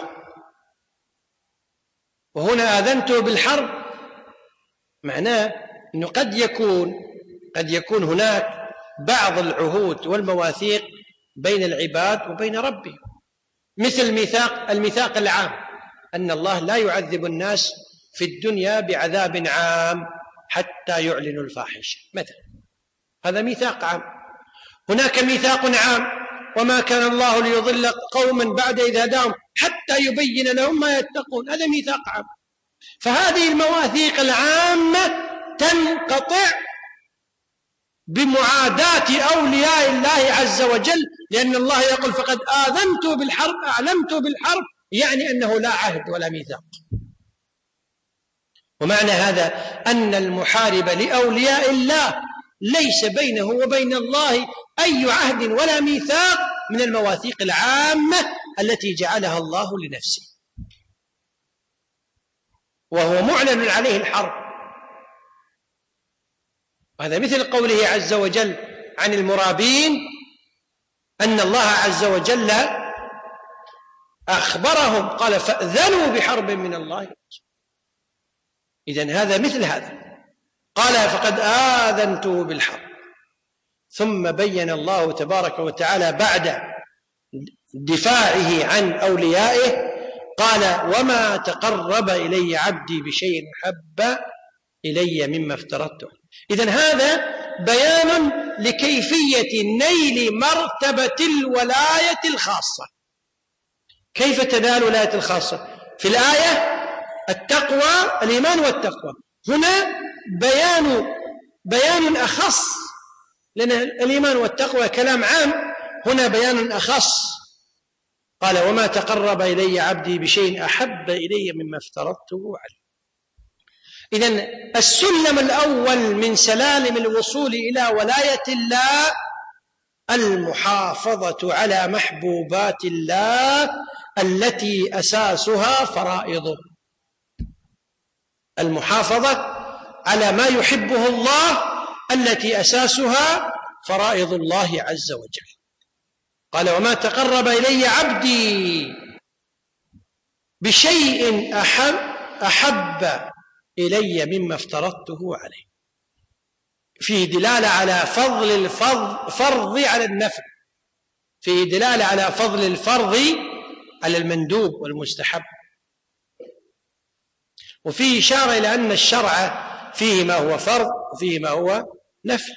وهنا آذنته بالحرب معناه أنه قد يكون هناك بعض العهود والمواثيق بين العباد وبين ربهم، مثل الميثاق العام، أن الله لا يعذب الناس في الدنيا بعذاب عام حتى يعلنوا الفاحشة مثلا، هذا ميثاق عام. هناك ميثاق عام: وما كان الله ليضل قوما بعد إذ هداهم حتى يبين لهم ما يتقون. هذا ميثاق عام. فهذه المواثيق العامة تنقطع بمعاداة أولياء الله عز وجل، لأن الله يقول: فقد آذنت بالحرب، أعلمت بالحرب، يعني أنه لا عهد ولا ميثاق. ومعنى هذا أن المحارب لأولياء الله ليس بينه وبين الله أي عهد ولا ميثاق من المواثيق العامة التي جعلها الله لنفسه، وهو معلن عليه الحرب. وهذا مثل قوله عز وجل عن المرابين أن الله عز وجل أخبرهم قال: فأذنوا بحرب من الله. إذن هذا مثل هذا، قال: فقد آذنته بالحرب. ثم بين الله تبارك وتعالى بعد دفاعه عن أوليائه قال: وما تقرب إلي عبدي بشيء أحب إلي مما افترضته. إذن هذا بيان لكيفية نيل مرتبة الولاية الخاصة. كيف تنال الولاية الخاصة؟ في الآية التقوى، الإيمان والتقوى. هنا بيان أخص، لأن الإيمان والتقوى كلام عام، هنا بيان أخص. قال: وما تقرب إلي عبدي بشيء أحب إلي مما افترضته عليه. إذن السلم الأول من سلالم الوصول إلى ولاية الله المحافظة على محبوبات الله التي أساسها فرائضه. المحافظة على ما يحبه الله التي أساسها فرائض الله عز وجل. قال: وما تقرب إلي عبدي بشيء أحب إلي مما افترضته عليه. فيه دلالة على فضل الفرض على النفل، فيه دلالة على فضل الفرض على المندوب والمستحب، وفيه إشارة إلى أن الشرع فيه ما هو فرض وفيه ما هو نفل،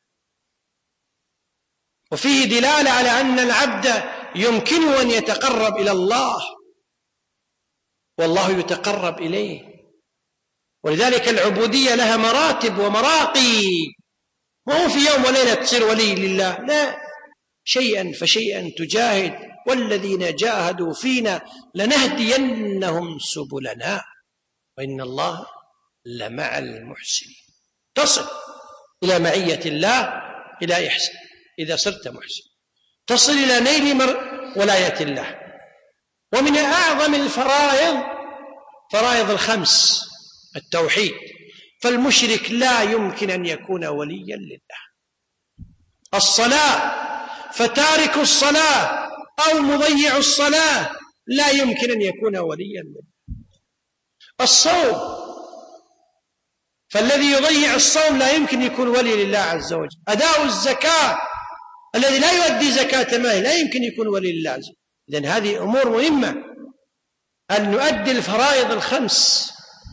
وفيه دلالة على أن العبد يمكنه أن يتقرب إلى الله والله يتقرب إليه. ولذلك العبودية لها مراتب ومراقي، ما هو في يوم وليلة تصير ولي لله، لا، شيئا فشيئا تجاهد، والذين جاهدوا فينا لنهدينهم سبلنا وإن الله لمع المحسنين. تصل إلى معية الله إلى إحسان إذا صرت محسن، تصل إلى نيل ولاية الله. ومن أعظم الفرائض فرائض الخمس التوحيد، فالمشرك لا يمكن أن يكون وليا لله. الصلاة، فتارك الصلاة أو مضيع الصلاة لا يمكن أن يكون وليا لله. الصوم، فالذي يضيع الصوم لا يمكن يكون ولي لله عز وجل. أداء الزكاة، الذي لا يؤدي زكاة ماله لا يمكن يكون ولي لله عز وجل. إذن هذه أمور مهمة أن نؤدي الفرائض الخمس.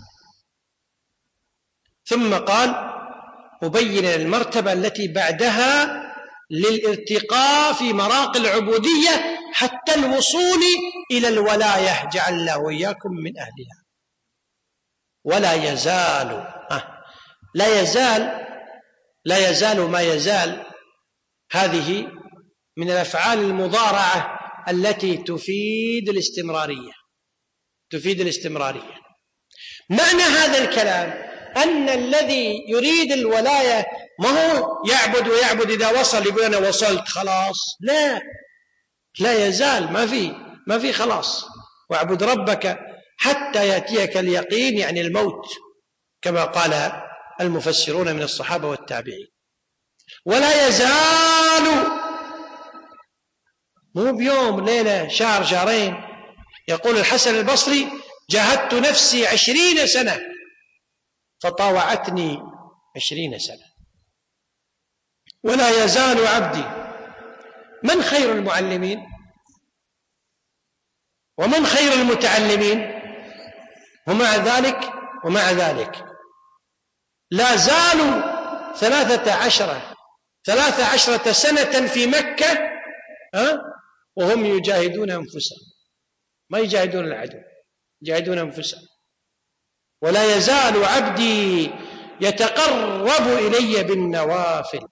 ثم قال: مبين المرتبة التي بعدها للارتقاء في مراقي العبودية حتى الوصول إلى الولاية، جعل الله وإياكم من أهلها. ولا يزال لا يزال ما يزال، هذه من الأفعال المضارعة التي تفيد الاستمرارية. معنى هذا الكلام أن الذي يريد الولاية ما هو يعبد إذا وصل يقول أنا وصلت خلاص، لا يزال، ما في خلاص. واعبد ربك حتى يأتيك اليقين، يعني الموت، كما قال المفسرون من الصحابة والتابعين. ولا يزال، مو بيوم ليلة شهر شهرين. يقول الحسن البصري: جاهدت نفسي 20 سنة فطاوعتني 20 سنة. ولا يزال عبدي. من خير المعلمين ومن خير المتعلمين؟ ومع ذلك لا زالوا 13 13 سنة في مكة وهم يجاهدون أنفسهم، ما يجاهدون العدو، يجاهدون أنفسهم. ولا يزال عبدي يتقرب إلي بالنوافل.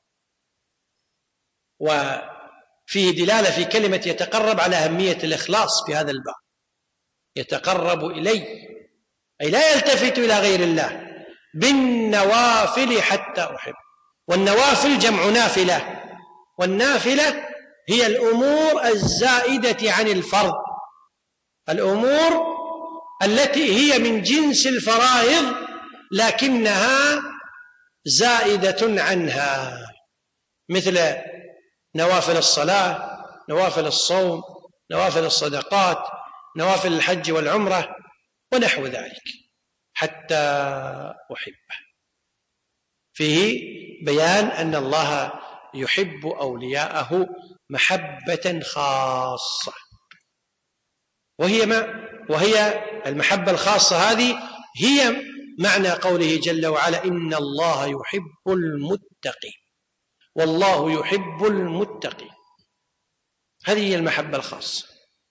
وفيه دلالة في كلمة يتقرب على أهمية الإخلاص في هذا الباب. يتقرب إلي أي لا يلتفت إلى غير الله بالنوافل حتى أحب. والنوافل جمع نافلة، والنافلة هي الأمور الزائدة عن الفرض، الأمور التي هي من جنس الفرائض لكنها زائدة عنها، مثل نوافل الصلاة، نوافل الصوم، نوافل الصدقات، نوافل الحج والعمرة ونحو ذلك، حتى أحبه. فيه بيان أن الله يحب أولياءه محبة خاصة، وهي المحبة الخاصة هذه هي معنى قوله جل وعلا إن الله يحب المتقين، والله يحب المتقين. هذه هي المحبة الخاصة.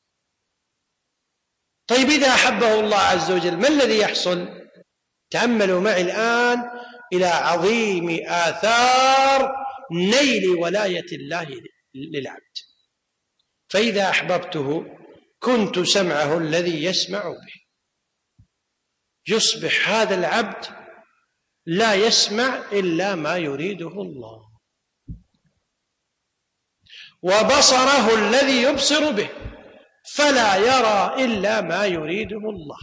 طيب إذا أحبه الله عز وجل ما الذي يحصل؟ تأملوا معي الآن إلى عظيم آثار نيل ولاية الله للعبد. فإذا أحببته كنت سمعه الذي يسمع به، يصبح هذا العبد لا يسمع إلا ما يريده الله، وبصره الذي يبصر به فلا يرى إلا ما يريده الله،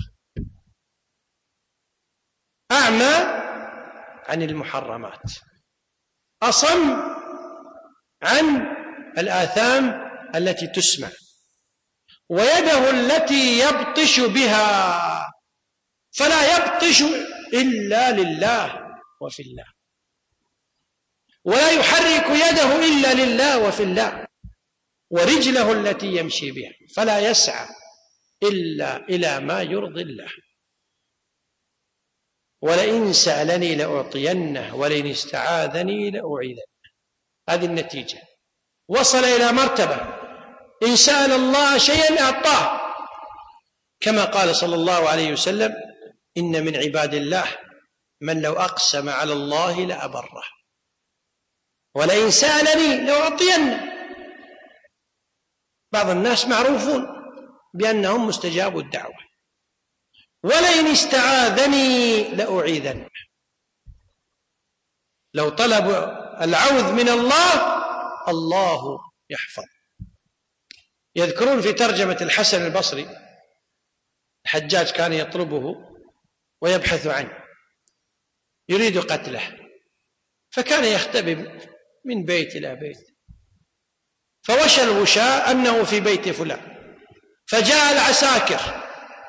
أعمى عن المحرمات، أصم عن الآثام التي تسمع، ويده التي يبطش بها فلا يبطش إلا لله وفي الله، ولا يحرك يده إلا لله وفي الله، ورجله التي يمشي بها فلا يسعى إلا إلى ما يرضي الله. ولئن سألني لأعطينه ولئن استعاذني لأعيذنه. هذه النتيجة. وصل إلى مرتبة إن سأل الله شيئا أعطاه، كما قال صلى الله عليه وسلم إن من عباد الله من لو أقسم على الله لأبره، ولئن سألني لأعطينه. بعض الناس معروفون بأنهم مستجاب الدعوة. ولئن استعاذني لأعيذنه، لو طلب العوذ من الله الله يحفظ. يذكرون في ترجمة الحسن البصري الحجاج كان يطلبه ويبحث عنه يريد قتله، فكان يختبئ من بيت إلى بيت، فوشى الوشاء أنه في بيت فلان، فجاء العساكر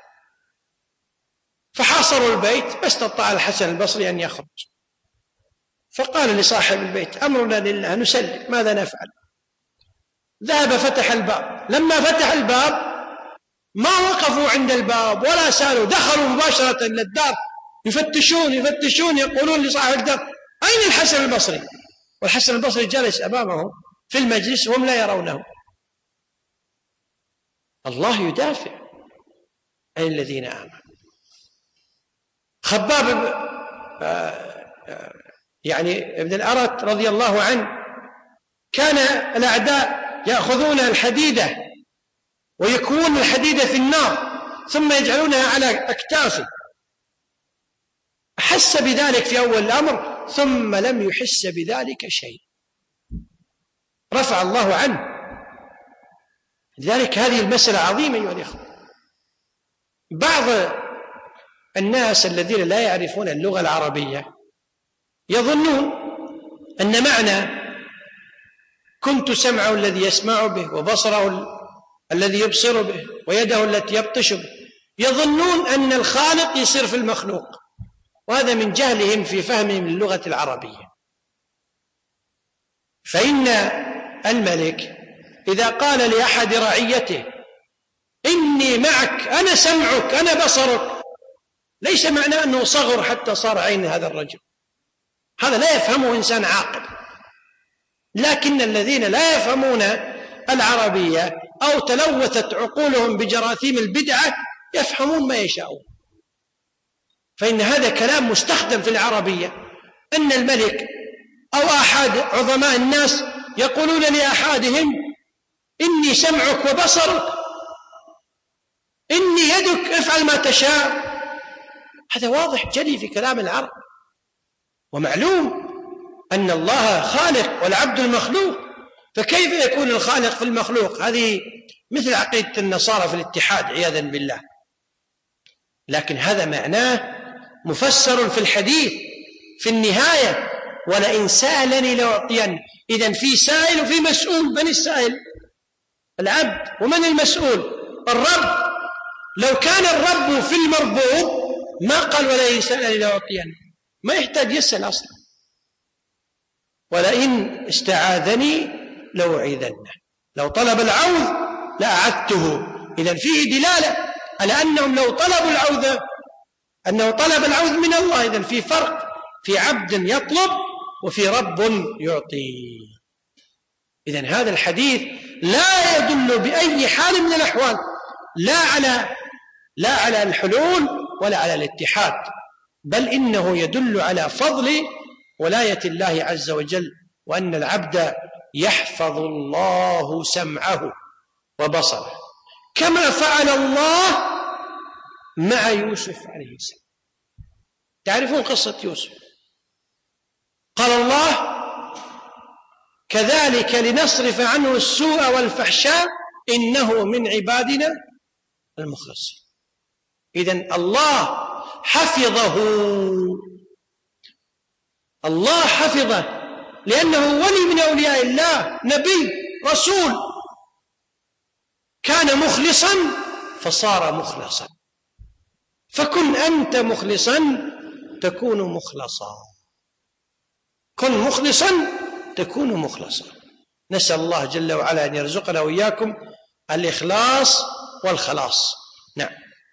فحاصروا البيت، فاستطاع الحسن البصري أن يخرج، فقال لصاحب البيت أمرنا لله نسلم، ماذا نفعل؟ ذهب فتح الباب، لما فتح الباب ما وقفوا عند الباب ولا سالوا، دخلوا مباشرة إلى الدار يفتشون يقولون لصاحب الدار أين الحسن البصري؟ والحسن البصري جالس أمامهم في المجلس وهم لا يرونه. الله يدافع عن الذين آمنوا. خباب ابن الأرت رضي الله عنه كان الأعداء يأخذون الحديدة ويكوون الحديدة في النار ثم يجعلونها على أكتافه، أحس بذلك في أول الأمر ثم لم يحس بذلك شيء، رفع الله عنه. لذلك هذه المسألة عظيمة أيها الإخوة. بعض الناس الذين لا يعرفون اللغة العربية يظنون أن معنى كنت سمعه الذي يسمع به وبصره الذي يبصر به ويده التي يبطش به، يظنون أن الخالق يصير في المخلوق، وهذا من جهلهم في فهمهم للغة العربية. فإن الملك إذا قال لأحد رعيته إني معك أنا سمعك أنا بصرك، ليس معنى أنه صغر حتى صار عين هذا الرجل، هذا لا يفهمه إنسان عاقل. لكن الذين لا يفهمون العربية أو تلوثت عقولهم بجراثيم البدعة يفهمون ما يشاءون. فإن هذا كلام مستخدم في العربية، أن الملك أو أحد عظماء الناس يقولون لأحدهم إني سمعك وبصرك، إني يدك، افعل ما تشاء. هذا واضح جلي في كلام العرب، ومعلوم أن الله خالق والعبد المخلوق، فكيف يكون الخالق في المخلوق؟ هذه مثل عقيدة النصارى في الاتحاد عياذا بالله. لكن هذا معناه مفسر في الحديث في النهاية: ولئن سألني لأعطين. إذن في سائل وفي مسؤول. من السائل؟ العبد. ومن المسؤول؟ الرب. لو كان الرب في المربوط ما قال ولئن سألني لأعطين، ما يحتاج يسأل أصلا. ولئن استعاذني لأعيذنه، لو طلب العوذ لأعذته. إذن فيه دلالة على أنهم لو طلبوا العوذ، أنه طلب العوذ من الله. إذن في فرق في عبد يطلب وفي رب يعطي. إذن هذا الحديث لا يدل بأي حال من الأحوال لا على الحلول ولا على الاتحاد، بل إنه يدل على فضل ولاية الله عز وجل، وأن العبد يحفظ الله سمعه وبصره كما فعل الله مع يوسف عليه السلام. تعرفون قصة يوسف؟ قال الله: كذلك لنصرف عنه السوء والفحشاء إنه من عبادنا المخلصين. إذن الله حفظه لأنه ولي من أولياء الله، نبي رسول، كان مخلصا فصار مخلصا. فكن أنت مخلصا تكون مخلصا، كن مخلصا تكون مخلصا. نسأل الله جل وعلا أن يرزقنا وإياكم الإخلاص والخلاص. نعم.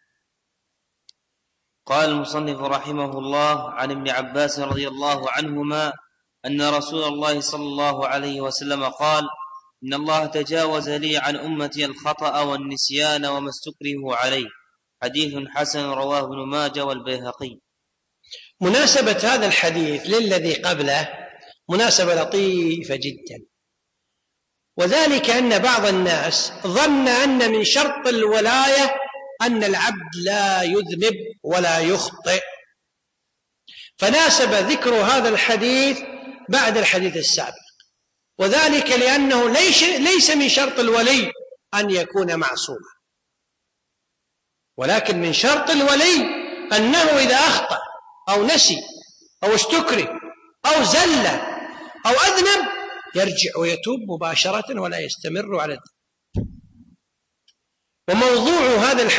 قال المصنف رحمه الله: عن ابن عباس رضي الله عنهما أن رسول الله صلى الله عليه وسلم قال: إن الله تجاوز لي عن أمتي الخطأ والنسيان وما استكرهوا عليه. حديث حسن رواه ابن ماجه والبيهقي. مناسبة هذا الحديث للذي قبله مناسبة لطيفة جدا، وذلك أن بعض الناس ظن أن من شرط الولاية أن العبد لا يذنب ولا يخطئ، فناسب ذكر هذا الحديث بعد الحديث السابق، وذلك لأنه ليس من شرط الولي أن يكون معصوما، ولكن من شرط الولي أنه إذا أخطأ أو نسي أو استكره أو زل أو أذنب يرجع ويتوب مباشرة ولا يستمر على الذنب. وموضوع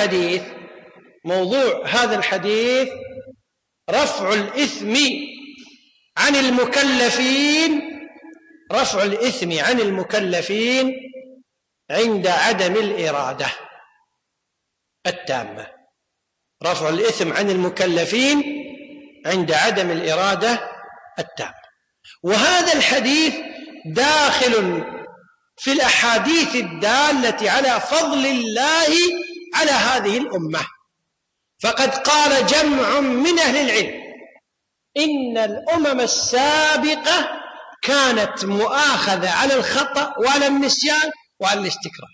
هذا الحديث رفع الإثم عن المكلفين عند عدم الإرادة التامة. رفع الإثم عن المكلفين عند عدم الإرادة التامة. وهذا الحديث داخل في الأحاديث الدالة على فضل الله على هذه الأمة. فقد قال جمع من أهل العلم إن الأمم السابقة كانت مؤاخذة على الخطأ وعلى النسيان وعلى الاستكراه،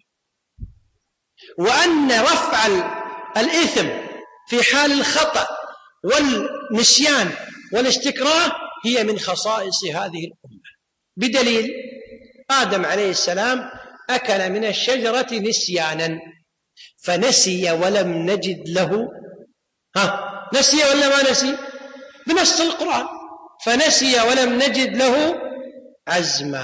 وأن رفع الإثم في حال الخطأ والنسيان والاستكراه هي من خصائص هذه الأمة، بدليل آدم عليه السلام أكل من الشجرة نسيانا فنسي ولم نجد له نسي ولا ما نسي؟ بنص القرآن: فنسي ولم نجد له عزما،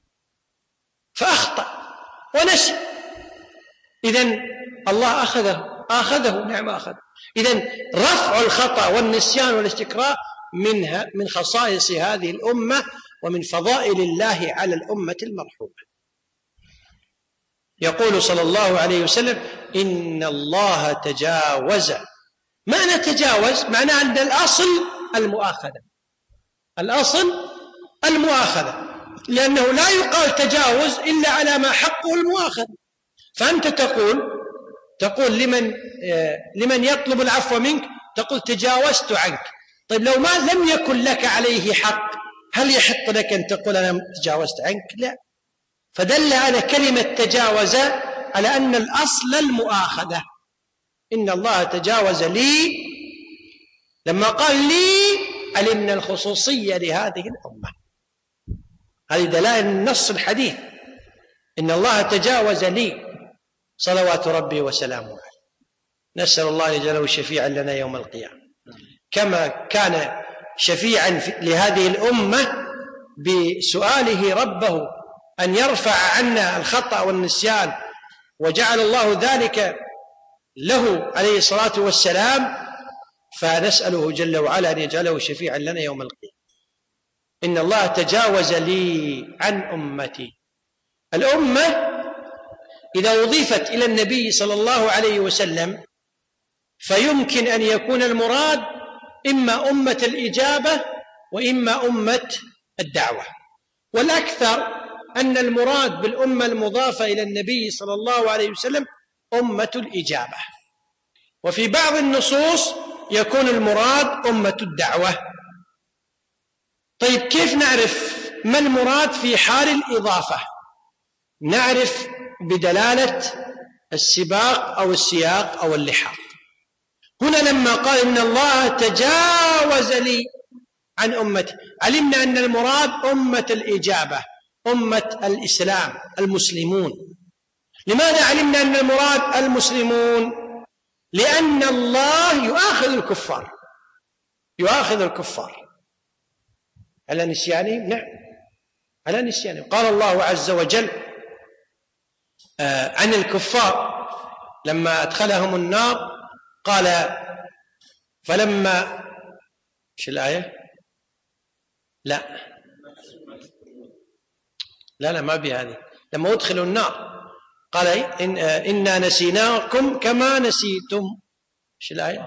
فأخطأ ونسي. إذن الله أخذه. نعم أخذ. إذن رفع الخطأ والنسيان والاستكراه من خصائص هذه الأمة ومن فضائل الله على الأمة المرحومة. يقول صلى الله عليه وسلم: إن الله تجاوز. معنى تجاوز معناه أن الأصل المؤاخذة، لأنه لا يقال تجاوز إلا على ما حقه المؤاخذ. فأنت تقول لمن يطلب العفو منك، تقول تجاوزت عنك. طيب لو ما لم يكن لك عليه حق، هل يحق لك أن تقول أنا تجاوزت عنك؟ لا. فدل على كلمة تجاوز على أن الأصل المؤاخذة. إن الله تجاوز لي، لما قال لي علمنا الخصوصية لهذه الأمة. هذه دلائل النص الحديث، إن الله تجاوز لي صلوات ربي وسلامه عليه. نسأل الله جل شفيعا لنا يوم القيامة، كما كان شفيعا لهذه الأمة بسؤاله ربه أن يرفع عنا الخطأ والنسيان، وجعل الله ذلك له عليه الصلاة والسلام، فنسأله جل وعلا أن يجعله شفيعا لنا يوم القيامة. إن الله تجاوز لي عن أمتي. الأمة إذا أضيفت إلى النبي صلى الله عليه وسلم فيمكن أن يكون المراد إما أمة الإجابة وإما أمة الدعوة، والأكثر أن المراد بالأمة المضافة إلى النبي صلى الله عليه وسلم أمة الإجابة، وفي بعض النصوص يكون المراد أمة الدعوة. طيب كيف نعرف ما المراد في حال الإضافة؟ نعرف بدلالة السباق أو السياق أو اللحاق. هنا لما قال إن الله تجاوز لي عن أمتي، علمنا أن المراد أمة الإجابة، أمة الإسلام، المسلمون. لماذا علمنا أن المراد المسلمون؟ لأن الله يؤاخذ الكفار على نسيانهم. نعم، على نسيانهم. قال الله عز وجل عن الكفار لما أدخلهم النار، قال فلما ايش الآية؟ لا ما بي هذه. لما أدخلوا النار قال إنا نسيناكم كما نسيتم. ايش الآية؟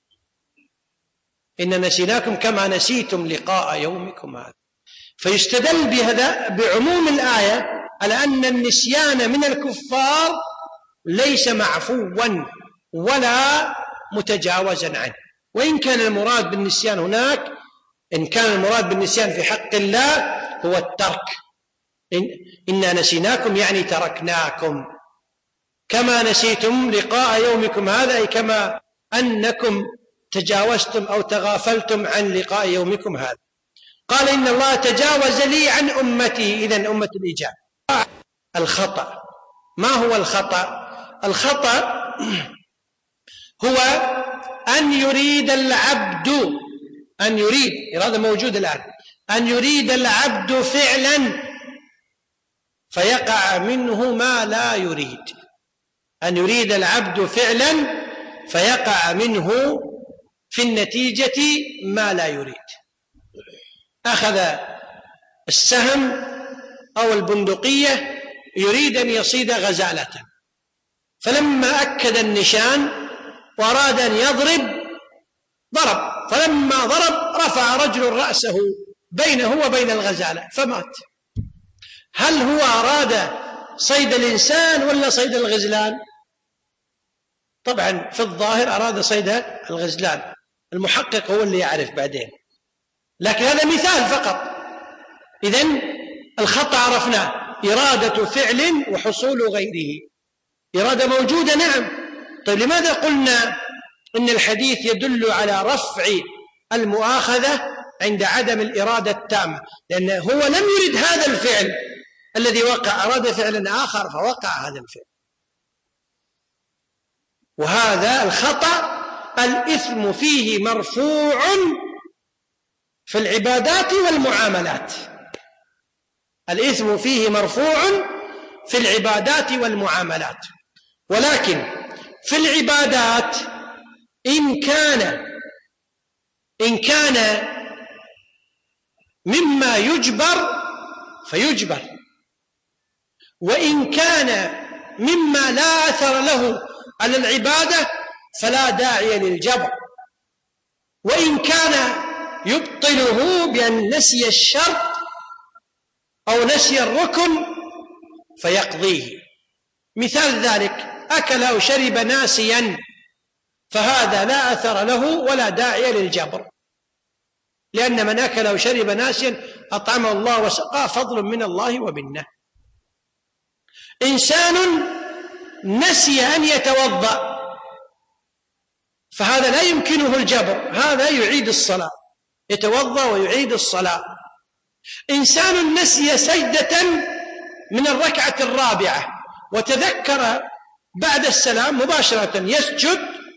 إن نسيناكم كما نسيتم لقاء يومكم هذا. فيستدل بهذا بعموم الآية على أن النسيان من الكفار ليس معفوا ولا متجاوزا عنه. وإن كان المراد بالنسيان هناك، إن كان المراد بالنسيان في حق الله هو الترك. إنا نسيناكم يعني تركناكم، كما نسيتم لقاء يومكم هذا، أي كما أنكم تجاوزتم أو تغافلتم عن لقاء يومكم هذا. قال إن الله تجاوز لي عن أمتي، إذن أمة الإجابة. الخطأ، ما هو الخطأ؟ الخطأ هو أن يريد العبد، إرادة موجود الآن، أن يريد العبد فعلا فيقع منه ما لا يريد. أن يريد العبد فعلا فيقع منه في النتيجة ما لا يريد. أخذ السهم أو البندقية يريد أن يصيد غزالة، فلما أكد النشان وأراد أن ضرب، فلما ضرب رفع رجل رأسه بينه وبين الغزالة فمات. هل هو أراد صيد الإنسان ولا صيد الغزلان؟ طبعا في الظاهر أراد صيد الغزلان، المحقق هو اللي يعرف بعدين، لكن هذا مثال فقط. إذن الخطأ عرفناه، إرادة فعل وحصول غيره. إرادة موجودة نعم. طيب لماذا قلنا إن الحديث يدل على رفع المؤاخذة عند عدم الإرادة التامة؟ لأن هو لم يرد هذا الفعل الذي وقع، أراد فعلا آخر فوقع هذا الفعل. وهذا الخطأ الإثم فيه مرفوع في العبادات والمعاملات. الإثم فيه مرفوع في العبادات والمعاملات، ولكن في العبادات إن كان مما يجبر فيجبر، وإن كان مما لا أثر له على العبادة فلا داعي للجبر، وإن كان يبطله بأن نسي الشرط أو نسي الركن فيقضيه. مثال ذلك: أكل أو شرب ناسيا، فهذا لا أثر له ولا داعي للجبر، لأن من أكل أو شرب ناسيا أطعمه الله وسقاه، فضل من الله ومنه. إنسان نسي أن يتوضأ، فهذا لا يمكنه الجبر، هذا يعيد الصلاة، يتوضأ ويعيد الصلاة. إنسان نسي سجدة من الركعة الرابعة وتذكر بعد السلام مباشرة يسجد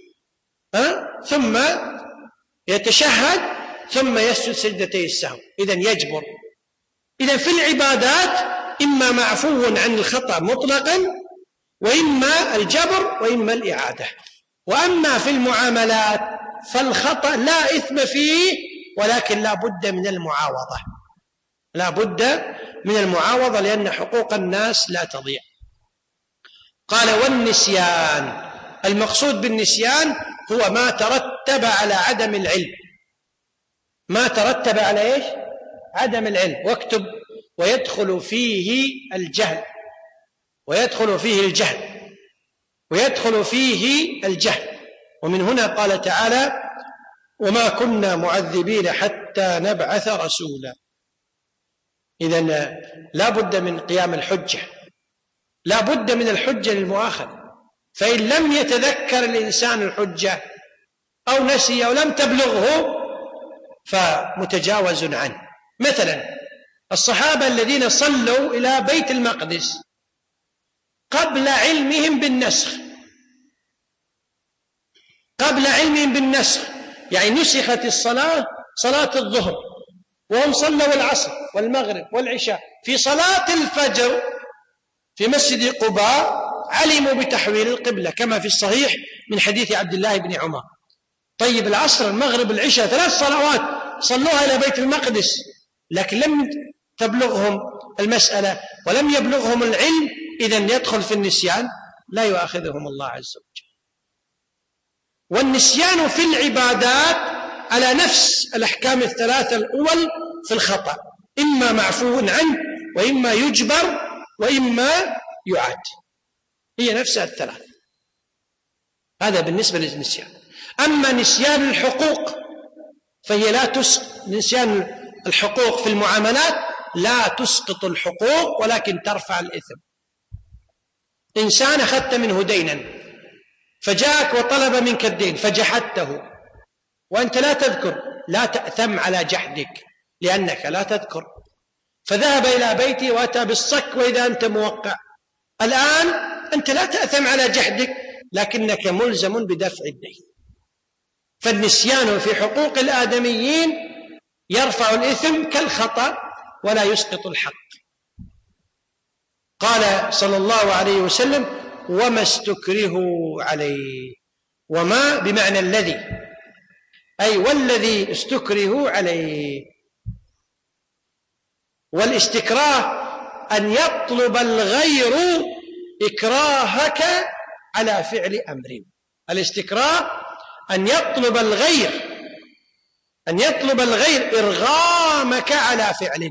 ثم يتشهد ثم يسجد سجدتي السهو، إذن يجبر. إذن في العبادات إما معفو عن الخطأ مطلقا، وإما الجبر، وإما الإعادة. وأما في المعاملات فالخطأ لا إثم فيه، ولكن لا بد من المعاوضة، لا بد من المعاوضة، لأن حقوق الناس لا تضيع. قال: والنسيان، المقصود بالنسيان هو ما ترتب على عدم العلم، ما ترتب على إيش؟ عدم العلم. واكتب: ويدخل فيه الجهل، ويدخل فيه الجهل، ويدخل فيه الجهل. ومن هنا قال تعالى: وما كنا معذبين حتى نبعث رسولا. إذن لا بد من قيام الحجة، لا بد من الحجة للمؤاخذ. فإن لم يتذكر الإنسان الحجة أو نسي أو لم تبلغه فمتجاوز عنه. مثلا الصحابة الذين صلوا إلى بيت المقدس قبل علمهم بالنسخ، قبل علمهم بالنسخ، يعني نسخت الصلاة، صلاة الظهر، وهم صلوا العصر والمغرب والعشاء. في صلاة الفجر في مسجد قباء علموا بتحويل القبلة كما في الصحيح من حديث عبد الله بن عمر. طيب العصر المغرب العشاء 3 صلوات صلوها إلى بيت المقدس، لكن لم تبلغهم المسألة ولم يبلغهم العلم، إذن يدخل في النسيان، لا يؤاخذهم الله عز وجل. والنسيان في العبادات على نفس الأحكام الثلاثة الأول في الخطأ، إما معفو عنه، وإما يجبر، وإما يعاد، هي نفسها الثلاث. هذا بالنسبة للنسيان. أما نسيان الحقوق فهي لا تسقط، نسيان الحقوق في المعاملات لا تسقط الحقوق ولكن ترفع الإثم. إنسان أخذت منه دينا فجاءك وطلب منك الدين فجحدته وأنت لا تذكر، لا تأثم على جحدك لأنك لا تذكر، فذهب إلى بيته وأتى بالصك وإذا أنت موقع. الآن أنت لا تأثم على جحدك لكنك ملزم بدفع الدين. فالنسيان في حقوق الآدميين يرفع الإثم كالخطأ ولا يسقط الحق. قال صلى الله عليه وسلم: وما استكرهوا عليه. وما بمعنى الذي، أي والذي استكرهوا عليه. والاستكراه أن يطلب الغير إكراهك على فعل أمر. الاستكراه أن يطلب الغير إرغامك على فعل.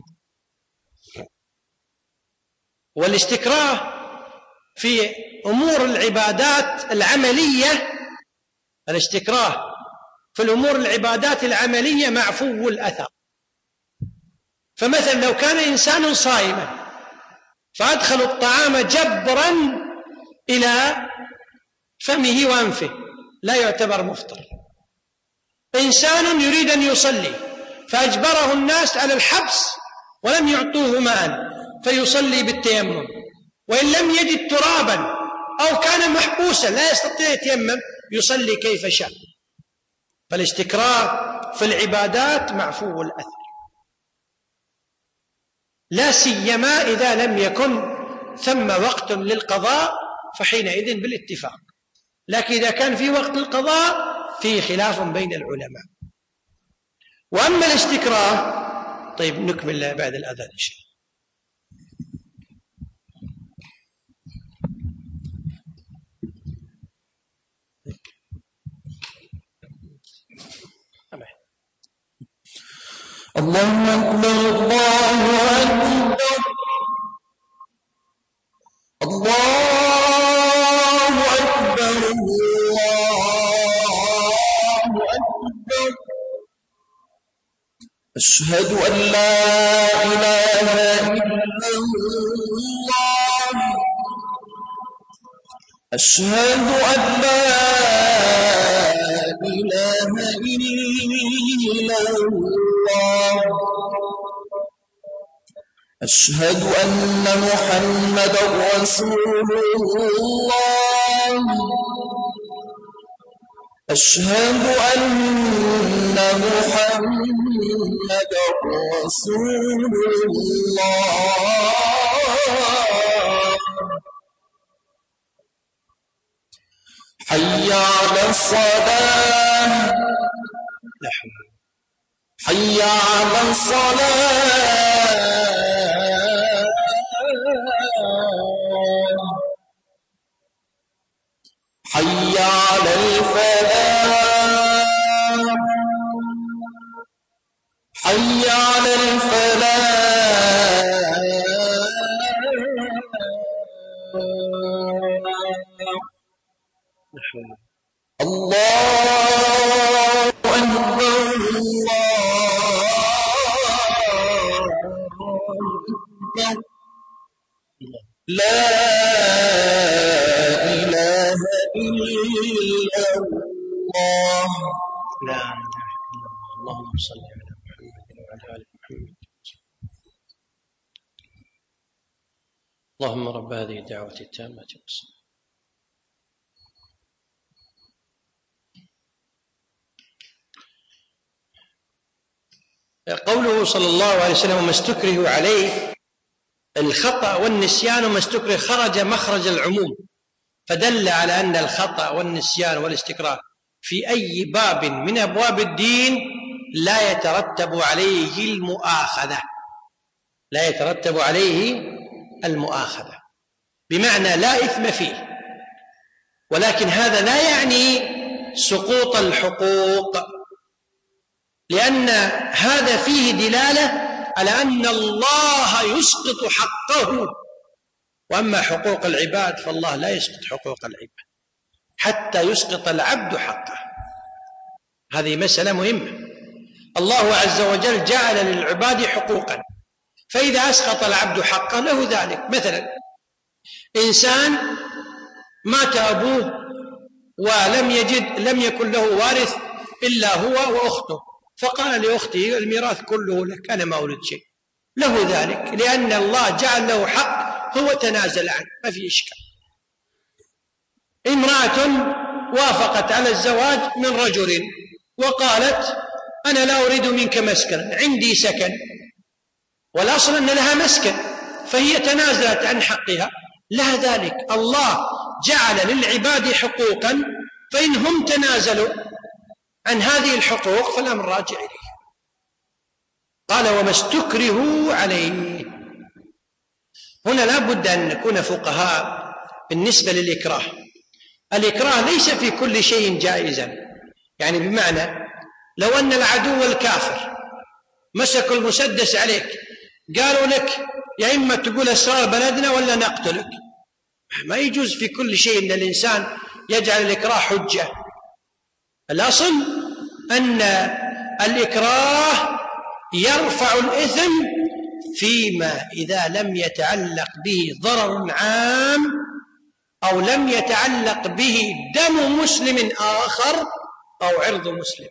والاستكراه في أمور العبادات العملية، الاستكراه في الأمور العبادات العملية معفو الأثر. فمثلا لو كان إنسان صائما فأدخل الطعام جبرا إلى فمه وأنفه لا يعتبر مفطر. إنسان يريد أن يصلي فأجبره الناس على الحبس ولم يعطوه ماء فيصلي بالتيمم، وإن لم يجد ترابا أو كان محبوسا لا يستطيع يتيمم يصلي كيف شاء. فالاستكراه في العبادات معفو الأثر، لا سيما إذا لم يكن ثم وقت للقضاء فحينئذ بالاتفاق، لكن إذا كان في وقت القضاء فيه خلاف بين العلماء. وأما الاستكراه، طيب نكمل بعد الأذان إن شاء الله. الله أكبر الله أكبر. أشهد أن لا إله إلا الله أشهد أن لا إله إلا الله أشهد أن محمدا رسول الله أشهد أن محمدا رسول الله حي على الصلاة حي على الصلاة حي على الفلاح حي على الفلاح الله أكبر لا إله إلا الله لا إله إلا الله. اللهم صل على محمد وعلى آل محمد. اللهم رب هذه الدعوة التامة والصلاة. قوله صلى الله عليه وسلم وما استكره عليه، الخطأ والنسيان وما استكره خرج مخرج العموم، فدل على أن الخطأ والنسيان والاستكراه في أي باب من أبواب الدين لا يترتب عليه المؤاخذة، لا يترتب عليه المؤاخذة، بمعنى لا إثم فيه. ولكن هذا لا يعني سقوط الحقوق، لأن هذا فيه دلالة على أن الله يسقط حقه، وأما حقوق العباد فالله لا يسقط حقوق العباد حتى يسقط العبد حقه. هذه مسألة مهمة. الله عز وجل جعل للعباد حقوقا، فإذا أسقط العبد حقه له ذلك. مثلا إنسان مات أبوه ولم يكن له وارث إلا هو وأخته، فقال لأخته الميراث كله لك، أنا ما أريد شيء، له ذلك لأن الله جعل له حق هو تنازل عنه، ما في إشكال. امرأة وافقت على الزواج من رجل وقالت أنا لا أريد منك مسكنا، عندي سكن، والأصل أن لها مسكن، فهي تنازلت عن حقها، لها ذلك. الله جعل للعباد حقوقا، فإن هم تنازلوا عن هذه الحقوق فالأمر راجع إليه. قال وما استكرهوا عليه. هنا لا بد أن نكون فقهاء بالنسبة للإكراه. الإكراه ليس في كل شيء جائزا، يعني بمعنى لو أن العدو الكافر مسكوا المسدس عليك قالوا لك يا إما تقول أسرار بلدنا ولا نقتلك، ما يجوز في كل شيء أن الإنسان يجعل الإكراه حجة. الأصل أن الإكراه يرفع الإثم فيما إذا لم يتعلق به ضرر عام أو لم يتعلق به دم مسلم آخر أو عرض مسلم.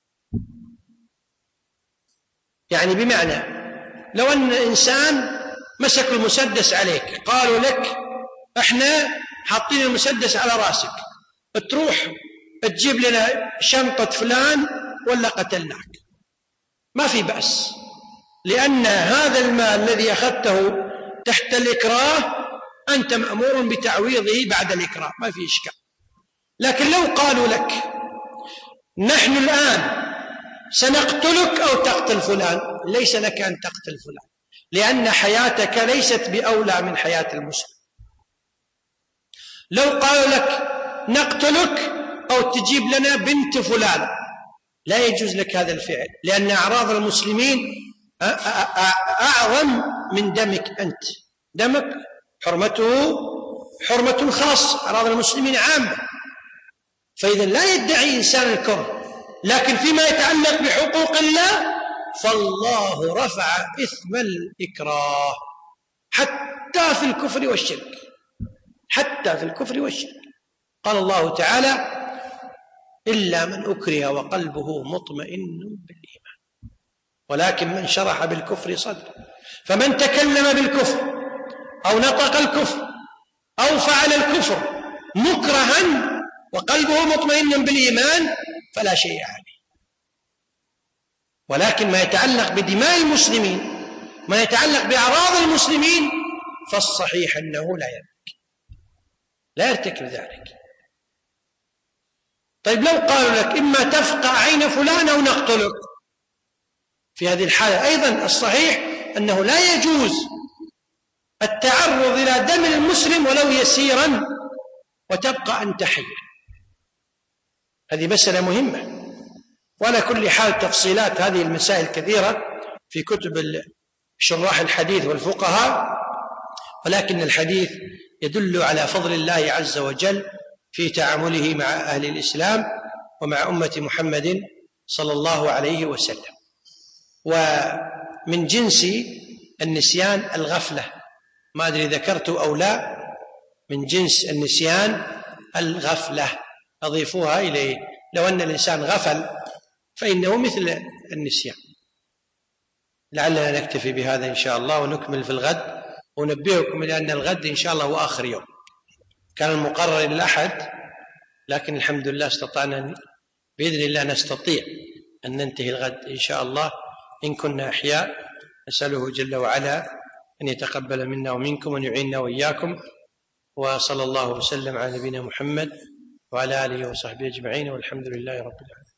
يعني بمعنى لو أن إنسان مسك المسدس عليك قالوا لك احنا حاطين المسدس على راسك، تروح تجيب لنا شنطة فلان ولا قتلناك، ما في بأس، لأن هذا المال الذي أخذته تحت الإكراه أنت مأمور بتعويضه بعد الإكراه، ما في إشكال. لكن لو قالوا لك نحن الآن سنقتلك أو تقتل فلان، ليس لك أن تقتل فلان، لأن حياتك ليست بأولى من حياة المسلم. لو قالوا لك نقتلك أو تجيب لنا بنت فلان، لا يجوز لك هذا الفعل، لأن أعراض المسلمين أعظم من دمك أنت. دمك حرمته حرمة خاصة، أعراض المسلمين عامة، فإذا لا يدعي إنسان الكره. لكن فيما يتعلق بحقوق الله فالله رفع إثم الإكراه حتى في الكفر والشرك، حتى في الكفر والشرك. قال الله تعالى: إلا من أكره وقلبه مطمئن بالإيمان ولكن من شرح بالكفر صدره. فمن تكلم بالكفر أو نطق الكفر أو فعل الكفر مكرها وقلبه مطمئن بالإيمان فلا شيء عليه. ولكن ما يتعلق بدماء المسلمين، ما يتعلق بأعراض المسلمين، فالصحيح أنه لا يرتكب ذلك. طيب لو قالوا لك إما تفقع عين فلان أو نقتلك، في هذه الحالة أيضا الصحيح أنه لا يجوز التعرض إلى دم المسلم ولو يسيرا وتبقى أنت حيا. هذه مسألة مهمة، وعلى كل حال تفصيلات هذه المسائل كثيرة في كتب شراح الحديث والفقهاء، ولكن الحديث يدل على فضل الله عز وجل في تعامله مع أهل الإسلام ومع أمة محمد صلى الله عليه وسلم. ومن جنس النسيان الغفلة، ما أدري ذكرت أو لا، من جنس النسيان الغفلة أضيفوها إليه. لو أن الإنسان غفل فإنه مثل النسيان. لعلنا نكتفي بهذا إن شاء الله ونكمل في الغد، ونبهكم إلى أن الغد إن شاء الله هو آخر يوم. كان المقرر الأحد، لكن الحمد لله استطعنا بإذن الله نستطيع أن ننتهي الغد إن شاء الله إن كنا أحياء. نسأله جل وعلا أن يتقبل منا ومنكم وأن يعيننا وإياكم، وصلى الله وسلم على نبينا محمد وعلى آله وصحبه أجمعين، والحمد لله رب العالمين.